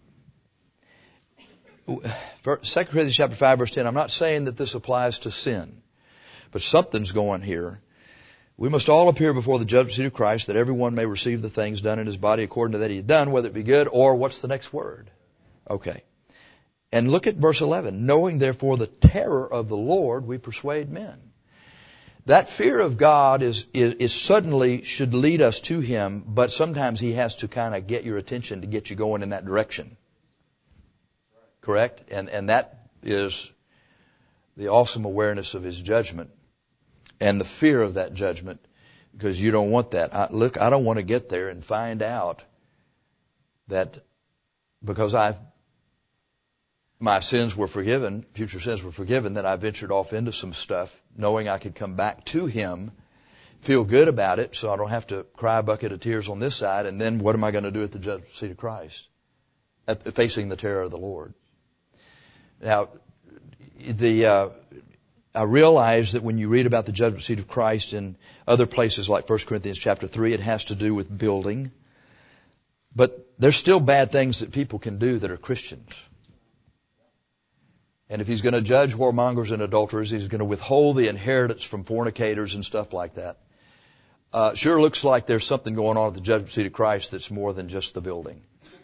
Second Corinthians chapter five verse ten, I'm not saying that this applies to sin, but something's going here. We must all appear before the judgment seat of Christ, that everyone may receive the things done in his body according to that he has done, whether it be good or what's the next word? Okay. And look at verse eleven. Knowing therefore the terror of the Lord, we persuade men. That fear of God is, is, is suddenly should lead us to Him, but sometimes He has to kind of get your attention to get you going in that direction. Correct? And, and that is the awesome awareness of His judgment and the fear of that judgment, because you don't want that. I, look, I don't want to get there and find out that because I, my sins were forgiven, future sins were forgiven, that I ventured off into some stuff knowing I could come back to Him, feel good about it so I don't have to cry a bucket of tears on this side, and then what am I going to do at the judgment seat of Christ? At, facing the terror of the Lord. Now, the, uh, I realize that when you read about the judgment seat of Christ in other places like First Corinthians chapter three, it has to do with building. But there's still bad things that people can do that are Christians. And if He's going to judge whoremongers and adulterers, He's going to withhold the inheritance from fornicators and stuff like that. Uh, sure looks like there's something going on at the judgment seat of Christ that's more than just the building.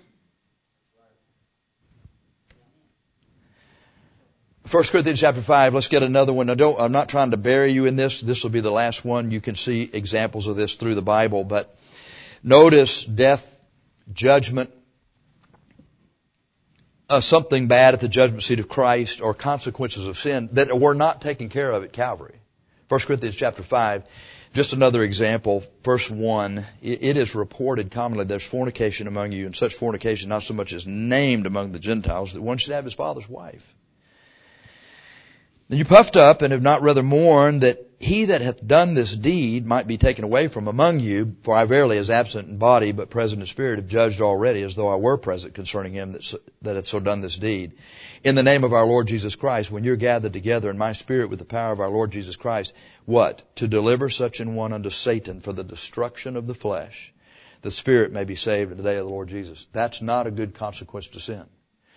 First Corinthians chapter five, let's get another one. Now don't, I'm not trying to bury you in this. This will be the last one. You can see examples of this through the Bible. But notice death, judgment, uh, something bad at the judgment seat of Christ or consequences of sin that were not taken care of at Calvary. First Corinthians chapter five, just another example, verse one, it, it is reported commonly there's fornication among you, and such fornication not so much as named among the Gentiles that one should have his father's wife. Then you puffed up and have not rather mourned that he that hath done this deed might be taken away from among you. For I verily, as absent in body, but present in spirit, have judged already, as though I were present concerning him that, so, that hath so done this deed. In the name of our Lord Jesus Christ, when you're gathered together in my spirit with the power of our Lord Jesus Christ, what? To deliver such an one unto Satan for the destruction of the flesh, the spirit may be saved in the day of the Lord Jesus. That's not a good consequence to sin.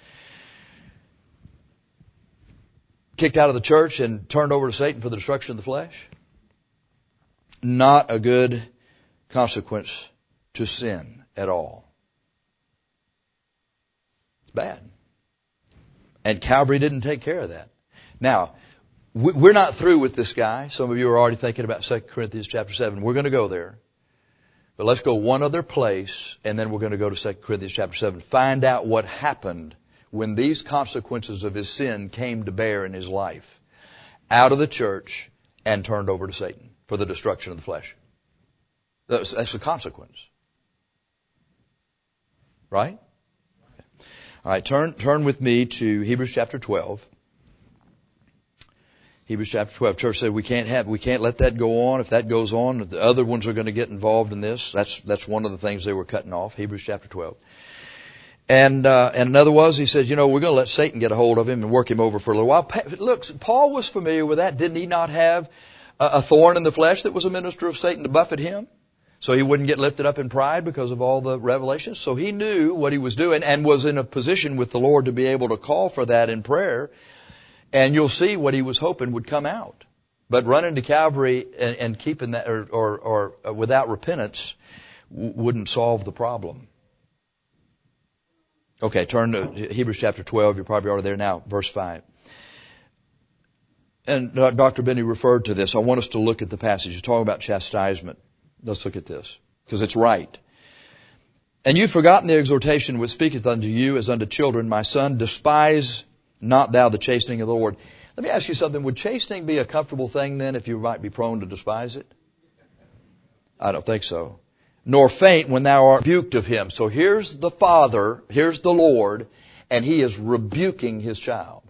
Kicked out of the church and turned over to Satan for the destruction of the flesh? Not a good consequence to sin at all. It's bad. And Calvary didn't take care of that. Now, we're not through with this guy. Some of you are already thinking about Second Corinthians chapter seven. We're going to go there. But let's go one other place, and then we're going to go to Second Corinthians chapter seven. Find out what happened when these consequences of his sin came to bear in his life, out of the church and turned over to Satan for the destruction of the flesh. That's, that's the consequence. Right? Okay. All right, turn, turn with me to Hebrews chapter twelve. Hebrews chapter twelve. Church said we can't have, we can't let that go on. If that goes on, the other ones are going to get involved in this. That's, that's one of the things they were cutting off. Hebrews chapter twelve. And, uh, and another was, he said, you know, we're going to let Satan get a hold of him and work him over for a little while. Look, Paul was familiar with that. Didn't he not have a, a thorn in the flesh that was a minister of Satan to buffet him? So he wouldn't get lifted up in pride because of all the revelations. So he knew what he was doing and was in a position with the Lord to be able to call for that in prayer. And you'll see what he was hoping would come out. But running to Calvary and, and keeping that, or, or, or without repentance, w- wouldn't solve the problem. Okay, turn to Hebrews chapter twelve. You're probably already there now. Verse five. And Doctor Benny referred to this. I want us to look at the passage. He's talking about chastisement. Let's look at this, because it's right. And you've forgotten the exhortation which speaketh unto you as unto children. My son, despise not thou the chastening of the Lord. Let me ask you something. Would chastening be a comfortable thing then if you might be prone to despise it? I don't think so. Nor faint when thou art rebuked of him. So here's the Father, here's the Lord, and he is rebuking his child.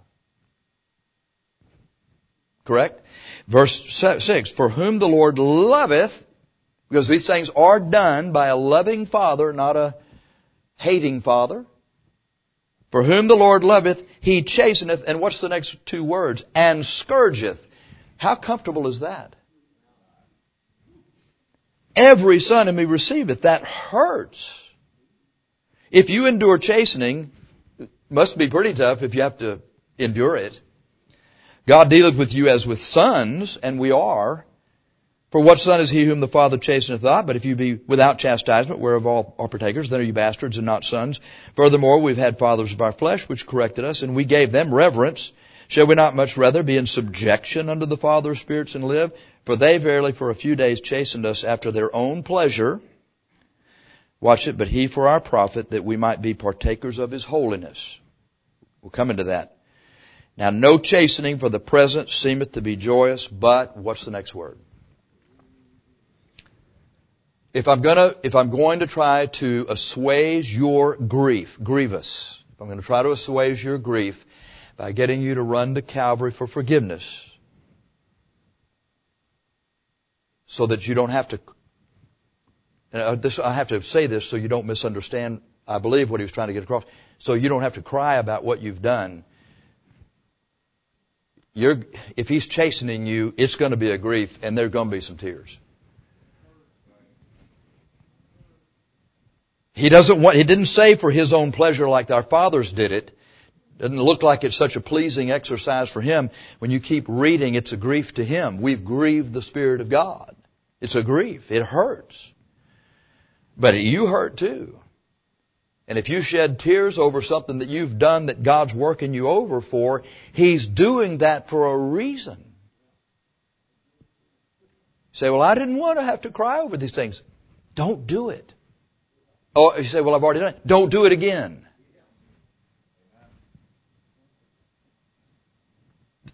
Correct? Verse six, for whom the Lord loveth, because these things are done by a loving Father, not a hating Father. For whom the Lord loveth, he chasteneth, and what's the next two words? And scourgeth. How comfortable is that? Every son whom he receiveth. That hurts. If you endure chastening, it must be pretty tough if you have to endure it. God dealeth with you as with sons, and we are. For what son is he whom the Father chasteneth not? But if you be without chastisement, whereof all are partakers, then are you bastards and not sons. Furthermore, we've had fathers of our flesh, which corrected us, and we gave them reverence. Shall we not much rather be in subjection unto the Father of spirits and live? For they verily for a few days chastened us after their own pleasure. Watch it, but he for our profit, that we might be partakers of his holiness. We'll come into that. Now, no chastening for the present seemeth to be joyous, but what's the next word? If I'm gonna, if I'm going to try to assuage your grief, grievous, if I'm going to try to assuage your grief by getting you to run to Calvary for forgiveness, so that you don't have to, and this, I have to say this so you don't misunderstand, I believe, what he was trying to get across, so you don't have to cry about what you've done. You're, if he's chastening you, it's going to be a grief, and there are going to be some tears. He doesn't want, he didn't say for his own pleasure like our fathers did it. Doesn't look like it's such a pleasing exercise for him. When you keep reading, it's a grief to him. We've grieved the Spirit of God. It's a grief. It hurts. But you hurt too. And if you shed tears over something that you've done that God's working you over for, he's doing that for a reason. You say, well, I didn't want to have to cry over these things. Don't do it. Oh, you say, well, I've already done it. Don't do it again.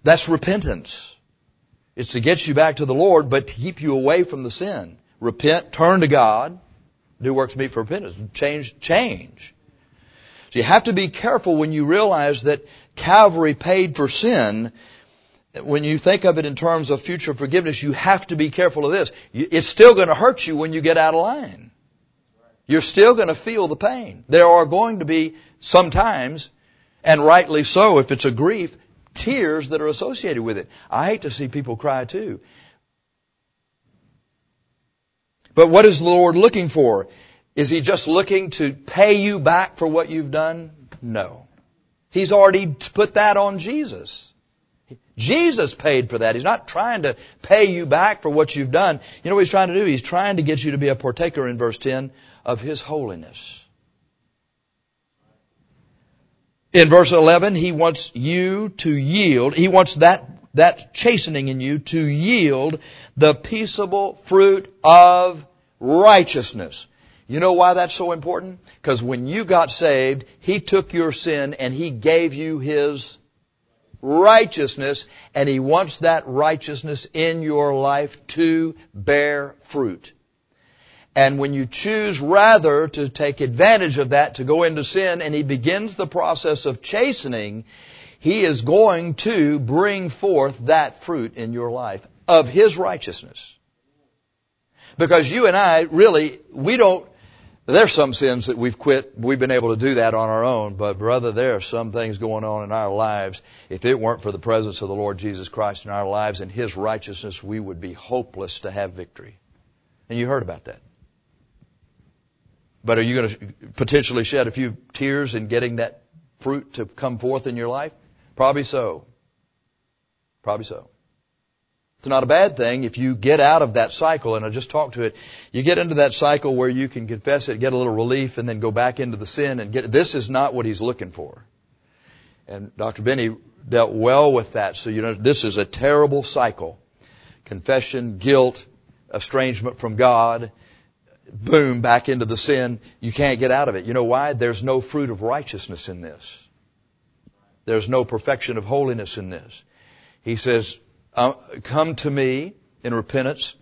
That's repentance. It's to get you back to the Lord, but to keep you away from the sin. Repent, turn to God, do works meet for repentance. Change, change. So you have to be careful when you realize that Calvary paid for sin. When you think of it in terms of future forgiveness, you have to be careful of this. It's still going to hurt you when you get out of line. You're still going to feel the pain. There are going to be sometimes, and rightly so if it's a grief, tears that are associated with it. I hate to see people cry too. But what is the Lord looking for? Is He just looking to pay you back for what you've done? No. He's already put that on Jesus. Jesus paid for that. He's not trying to pay you back for what you've done. You know what He's trying to do? He's trying to get you to be a partaker in verse ten of His holiness. In verse eleven, He wants you to yield. He wants that, that chastening in you to yield the peaceable fruit of righteousness. You know why that's so important? Because when you got saved, He took your sin and He gave you His righteousness, and He wants that righteousness in your life to bear fruit. And when you choose rather to take advantage of that to go into sin, and He begins the process of chastening, He is going to bring forth that fruit in your life of His righteousness. Because you and I really, we don't, there's some sins that we've quit, we've been able to do that on our own, but brother, there are some things going on in our lives. If it weren't for the presence of the Lord Jesus Christ in our lives and His righteousness, we would be hopeless to have victory. And you heard about that. But are you going to potentially shed a few tears in getting that fruit to come forth in your life? Probably so. Probably so. It's not a bad thing if you get out of that cycle, and I just talked to it. You get into that cycle where you can confess it, get a little relief, and then go back into the sin and get, this is not what He's looking for. And Doctor Benny dealt well with that. So, you know, this is a terrible cycle. Confession, guilt, estrangement from God, boom, back into the sin. You can't get out of it. You know why? There's no fruit of righteousness in this. There's no perfection of holiness in this. He says, uh, come to me in repentance.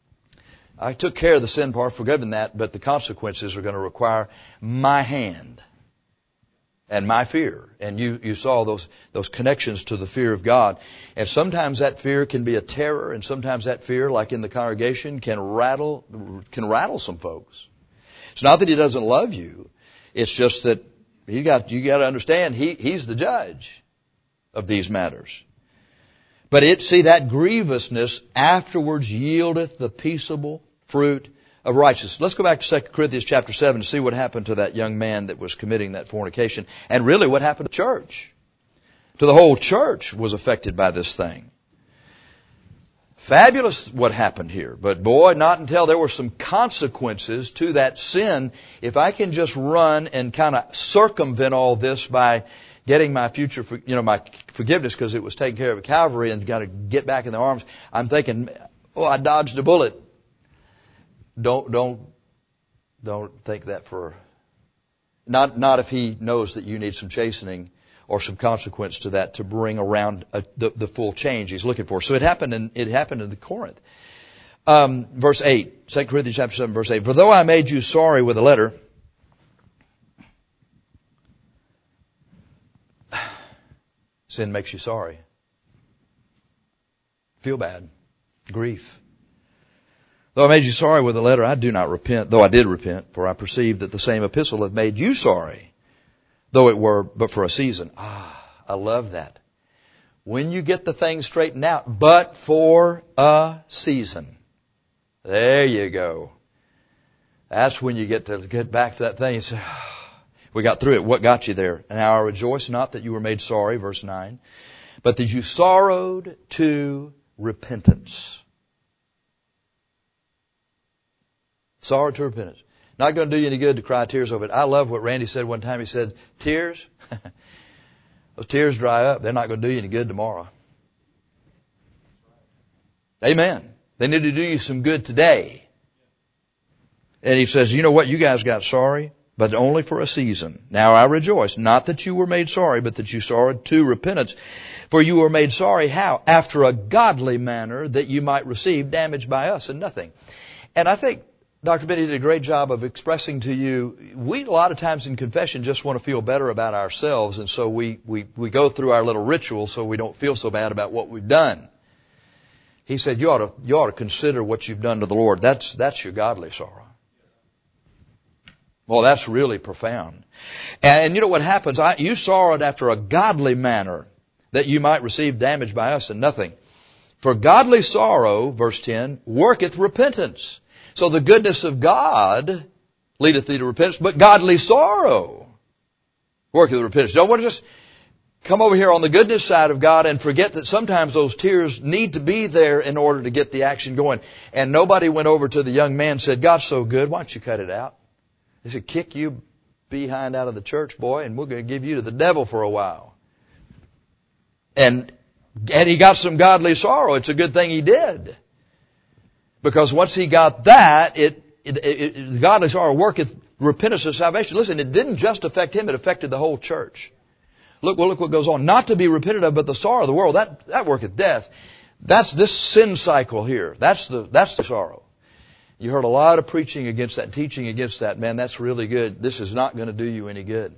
I took care of the sin part, forgiven that, but the consequences are going to require my hand and my fear. And you, you saw those, those connections to the fear of God. And sometimes that fear can be a terror, and sometimes that fear, like in the congregation, can rattle, can rattle some folks. It's not that He doesn't love you. It's just that you got, you got to understand, He, He's the judge of these matters. But it, see, that grievousness afterwards yieldeth the peaceable fruit of righteousness. Let's go back to Second Corinthians chapter seven and see what happened to that young man that was committing that fornication. And really what happened to the church. To the whole church was affected by this thing. Fabulous what happened here. But boy, not until there were some consequences to that sin. If I can just run and kind of circumvent all this by getting my future, you know, my forgiveness because it was taken care of at Calvary and got to get back in the arms, I'm thinking, oh, I dodged a bullet. Don't, don't, don't think that for, not, not if He knows that you need some chastening or some consequence to that to bring around a, the, the full change He's looking for. So it happened in, it happened in the Corinth. Um, verse eight, Second Corinthians chapter seven, verse eight. For though I made you sorry with a letter, sin makes you sorry. Feel bad. Grief. Though I made you sorry with a letter, I do not repent, though I did repent, for I perceive that the same epistle hath made you sorry, though it were but for a season. Ah, I love that. When you get the thing straightened out, but for a season. There you go. That's when you get to get back to that thing and say, we got through it. What got you there? And now I rejoice not that you were made sorry, verse nine, but that you sorrowed to repentance. Sorrow to repentance. Not going to do you any good to cry tears over it. I love what Randy said one time. He said, tears, those tears dry up. They're not going to do you any good tomorrow. Amen. They need to do you some good today. And he says, you know what? You guys got sorry, but only for a season. Now I rejoice, not that you were made sorry, but that you sorrowed to repentance. For you were made sorry, how? After a godly manner, that you might receive damage by us and nothing. And I think Doctor Benny did a great job of expressing to you, we a lot of times in confession just want to feel better about ourselves, and so we, we, we go through our little ritual so we don't feel so bad about what we've done. He said, you ought to, you ought to consider what you've done to the Lord. That's, that's your godly sorrow. Well, that's really profound. And, and you know what happens? I, you sorrowed after a godly manner, that you might receive damage by us and nothing. For godly sorrow, verse ten, worketh repentance. So the goodness of God leadeth thee to repentance, but godly sorrow worketh repentance. Don't want to just come over here on the goodness side of God and forget that sometimes those tears need to be there in order to get the action going. And nobody went over to the young man and said, God's so good, why don't you cut it out? They said, kick you behind out of the church, boy, and we're going to give you to the devil for a while. And, and he got some godly sorrow. It's a good thing he did. Because once he got that, it, it, it, it godly sorrow worketh repentance of salvation. Listen, it didn't just affect him, it affected the whole church. Look, well, look what goes on. Not to be repented of, but the sorrow of the world, that, that worketh death. That's this sin cycle here. That's the, that's the sorrow. You heard a lot of preaching against that, teaching against that. Man, that's really good. This is not going to do you any good.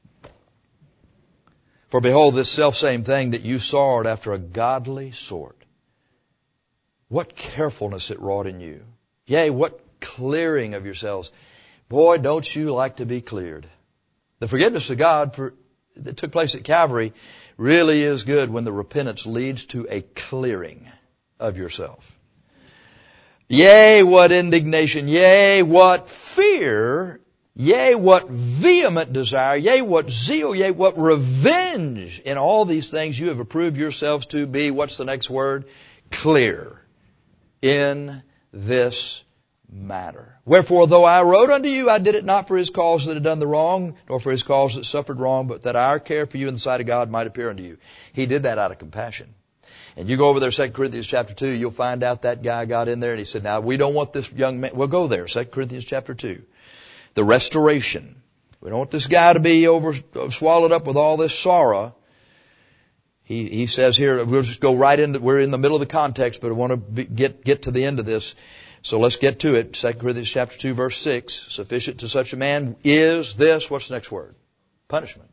For behold, this selfsame thing that you sorrowed after a godly sort. What carefulness it wrought in you. Yea, what clearing of yourselves. Boy, don't you like to be cleared. The forgiveness of God for, that took place at Calvary really is good when the repentance leads to a clearing of yourself. Yea, what indignation. Yea, what fear. Yea, what vehement desire, yea, what zeal, yea, what revenge. In all these things you have approved yourselves to be, what's the next word? Clear in this matter. Wherefore, though I wrote unto you, I did it not for his cause that had done the wrong, nor for his cause that suffered wrong, but that our care for you in the sight of God might appear unto you. He did that out of compassion. And you go over there, Second Corinthians chapter two, you'll find out that guy got in there and he said, now we don't want this young man, we'll go there, Second Corinthians chapter two. The restoration. We don't want this guy to be over, swallowed up with all this sorrow. He, he says here, we'll just go right into, we're in the middle of the context, but I want to be, get, get to the end of this. So let's get to it. Second Corinthians chapter two, verse six. Sufficient to such a man is this, what's the next word? Punishment.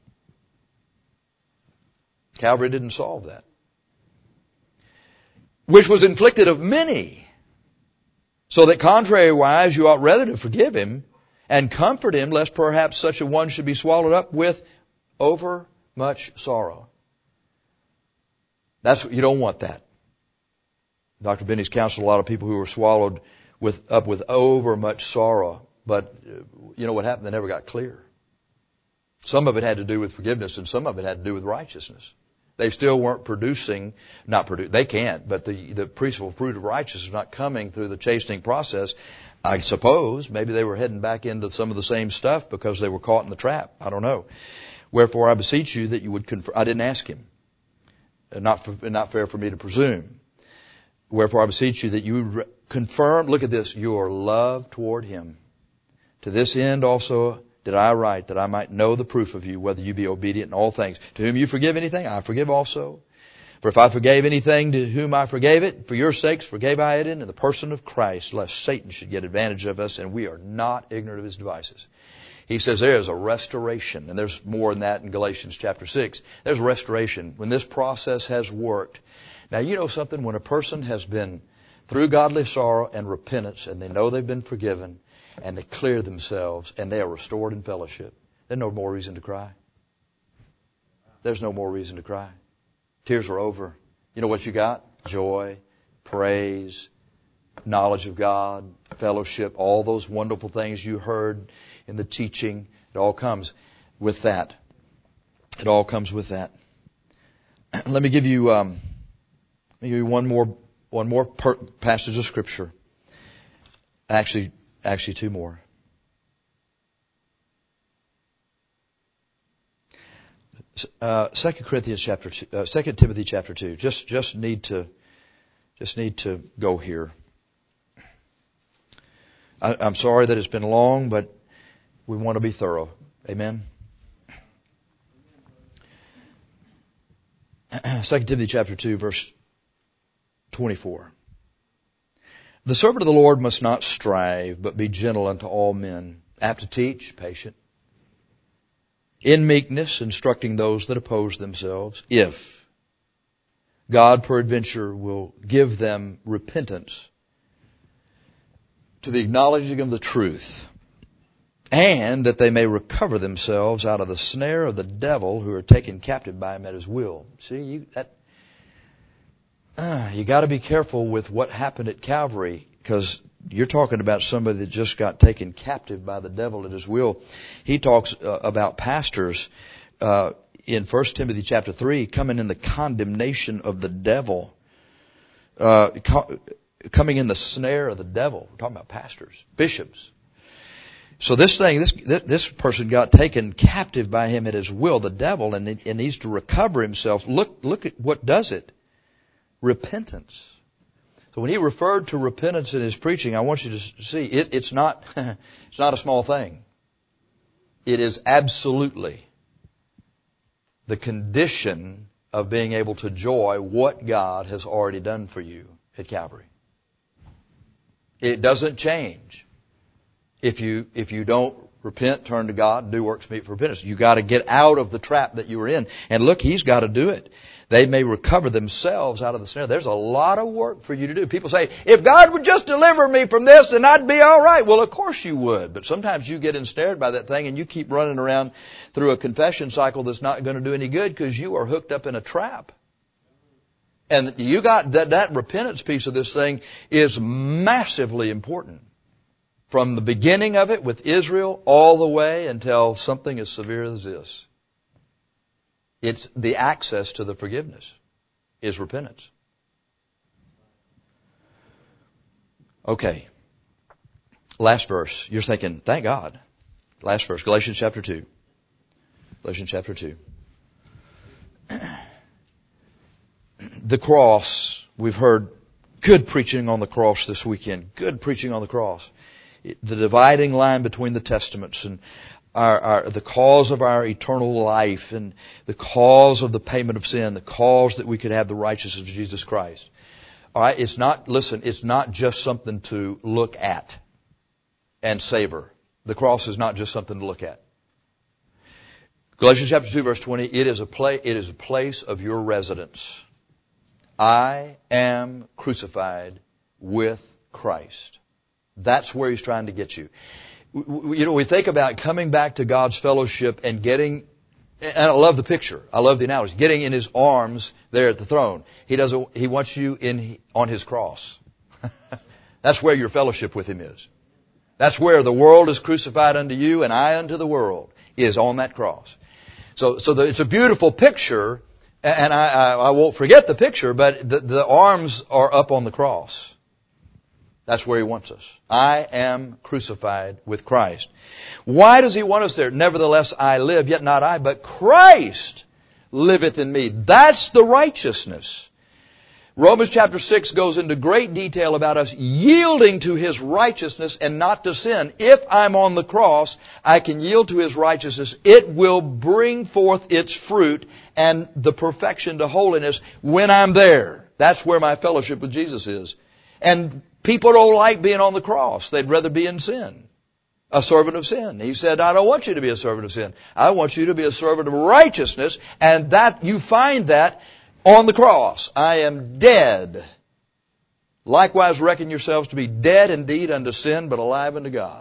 Calvary didn't solve that. Which was inflicted of many. So that contrariwise you ought rather to forgive him, and comfort him, lest perhaps such a one should be swallowed up with over much sorrow. That's, you don't want that. Doctor Benny's counseled a lot of people who were swallowed with, up with over much sorrow. But, you know what happened? They never got clear. Some of it had to do with forgiveness, and some of it had to do with righteousness. They still weren't producing, not produce, they can't, but the, the peaceful fruit of righteousness is not coming through the chastening process. I suppose maybe they were heading back into some of the same stuff because they were caught in the trap. I don't know. Wherefore I beseech you that you would confirm. I didn't ask him. Not for, not fair for me to presume. Wherefore I beseech you that you would confirm, look at this, your love toward him. To this end also did I write, that I might know the proof of you, whether you be obedient in all things. To whom you forgive anything, I forgive also. For if I forgave anything to whom I forgave it, for your sakes forgave I it in the person of Christ, lest Satan should get advantage of us, and we are not ignorant of his devices. He says there is a restoration, and there's more than that in Galatians chapter six. There's restoration when this process has worked. Now, you know something? When a person has been through godly sorrow and repentance, and they know they've been forgiven, and they clear themselves, and they are restored in fellowship, there's no more reason to cry. There's no more reason to cry. Tears are over. You know what you got? Joy, praise, knowledge of God, fellowship, all those wonderful things you heard in the teaching. It all comes with that. It all comes with that. Let me give you, um, let me give you one more, one more per- passage of Scripture. Actually, actually two more. Uh, Second Corinthians chapter two, uh, Second Timothy chapter two. Just, just need to, just need to go here. I, I'm sorry that it's been long, but we want to be thorough. Amen. Second Timothy chapter two, verse twenty-four. The servant of the Lord must not strive, but be gentle unto all men, apt to teach, patient, in meekness, instructing those that oppose themselves, if God peradventure will give them repentance to the acknowledging of the truth, and that they may recover themselves out of the snare of the devil, who are taken captive by him at his will. See, you, that, uh, you got to be careful with what happened at Calvary, because you're talking about somebody that just got taken captive by the devil at his will. He talks uh, about pastors uh, in First Timothy chapter three coming in the condemnation of the devil, uh, co- coming in the snare of the devil. We're talking about pastors, bishops. So this thing, this this person got taken captive by him at his will, the devil, and, and needs to recover himself. Look, look at what does it. Repentance. So when he referred to repentance in his preaching, I want you to see it, it's not it's not a small thing. It is absolutely the condition of being able to enjoy what God has already done for you at Calvary. It doesn't change. If you, if you don't repent, turn to God, do works meet for repentance. You got to get out of the trap that you were in. And look, He's got to do it. They may recover themselves out of the snare. There's a lot of work for you to do. People say, if God would just deliver me from this, then I'd be all right. Well, of course you would. But sometimes you get ensnared by that thing and you keep running around through a confession cycle that's not going to do any good because you are hooked up in a trap. And you got that, that repentance piece of this thing is massively important. From the beginning of it with Israel all the way until something as severe as this. It's the access to the forgiveness is repentance. Okay. Last verse. You're thinking, thank God. Last verse. Galatians chapter two. Galatians chapter two. The cross. We've heard good preaching on the cross this weekend. Good preaching on the cross. The dividing line between the testaments and our, our, the cause of our eternal life and the cause of the payment of sin, the cause that we could have the righteousness of Jesus Christ. All right, it's not, listen, it's not just something to look at and savor. The cross is not just something to look at. Galatians chapter two, verse twenty, it is a place, it is a place of your residence. I am crucified with Christ. That's where He's trying to get you. You know, we think about coming back to God's fellowship and getting, and I love the picture. I love the analogy. Getting in His arms there at the throne. He doesn't, He wants you in, on His cross. That's where your fellowship with Him is. That's where the world is crucified unto you and I unto the world is on that cross. So, so the, it's a beautiful picture, and I, I, I won't forget the picture, but the, the arms are up on the cross. That's where He wants us. I am crucified with Christ. Why does He want us there? Nevertheless, I live, yet not I, but Christ liveth in me. That's the righteousness. Romans chapter six goes into great detail about us yielding to His righteousness and not to sin. If I'm on the cross, I can yield to His righteousness. It will bring forth its fruit and the perfection to holiness when I'm there. That's where my fellowship with Jesus is. And people don't like being on the cross. They'd rather be in sin. A servant of sin. He said, I don't want you to be a servant of sin. I want you to be a servant of righteousness. And that, you find that on the cross. I am dead. Likewise reckon yourselves to be dead indeed unto sin, but alive unto God.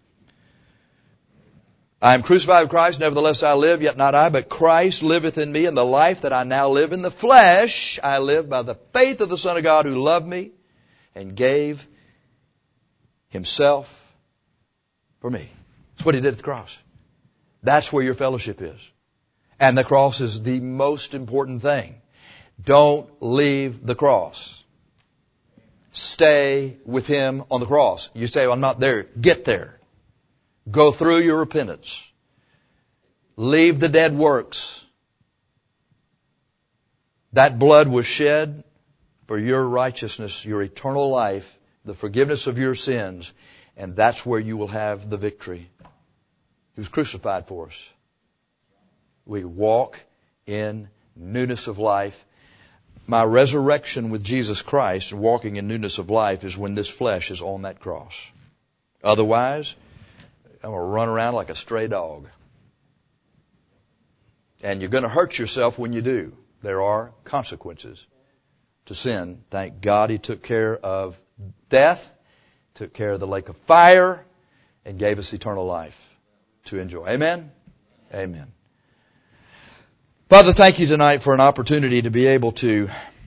I am crucified with Christ, nevertheless I live, yet not I, but Christ liveth in me, and the life that I now live in the flesh, I live by the faith of the Son of God who loved me and gave Himself for me. That's what He did at the cross. That's where your fellowship is. And the cross is the most important thing. Don't leave the cross. Stay with Him on the cross. You say, well, I'm not there. Get there. Go through your repentance. Leave the dead works. That blood was shed for your righteousness, your eternal life, the forgiveness of your sins, and that's where you will have the victory. He was crucified for us. We walk in newness of life. My resurrection with Jesus Christ and walking in newness of life is when this flesh is on that cross. Otherwise, I'm going to run around like a stray dog. And you're going to hurt yourself when you do. There are consequences to sin. Thank God He took care of death, took care of the lake of fire, and gave us eternal life to enjoy. Amen? Amen. Father, thank You tonight for an opportunity to be able to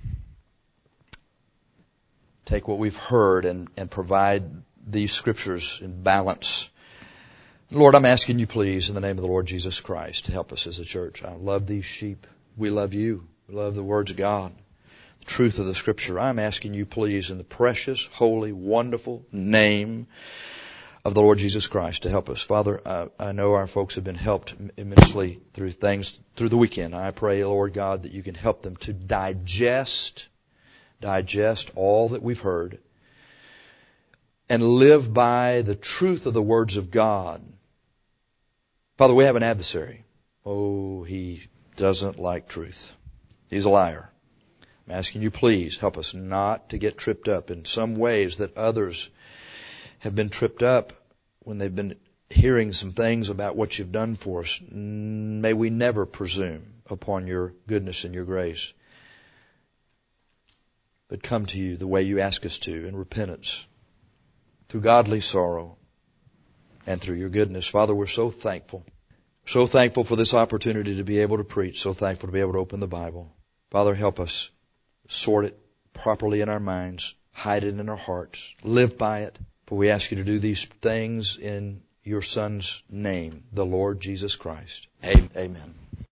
take what we've heard and, and provide these scriptures in balance. Lord, I'm asking You, please, in the name of the Lord Jesus Christ, to help us as a church. I love these sheep. We love You. We love the words of God, the truth of the Scripture. I'm asking You, please, in the precious, holy, wonderful name of the Lord Jesus Christ, to help us. Father, I, I know our folks have been helped immensely through things through the weekend. I pray, Lord God, that You can help them to digest, digest all that we've heard and live by the truth of the words of God. Father, we have an adversary. Oh, he doesn't like truth. He's a liar. I'm asking You, please, help us not to get tripped up in some ways that others have been tripped up when they've been hearing some things about what You've done for us. May we never presume upon Your goodness and Your grace, but come to You the way You ask us to, in repentance, through godly sorrow, and through Your goodness. Father, we're so thankful. So thankful for this opportunity to be able to preach. So thankful to be able to open the Bible. Father, help us sort it properly in our minds, hide it in our hearts, live by it. For we ask You to do these things in Your Son's name, the Lord Jesus Christ. Amen.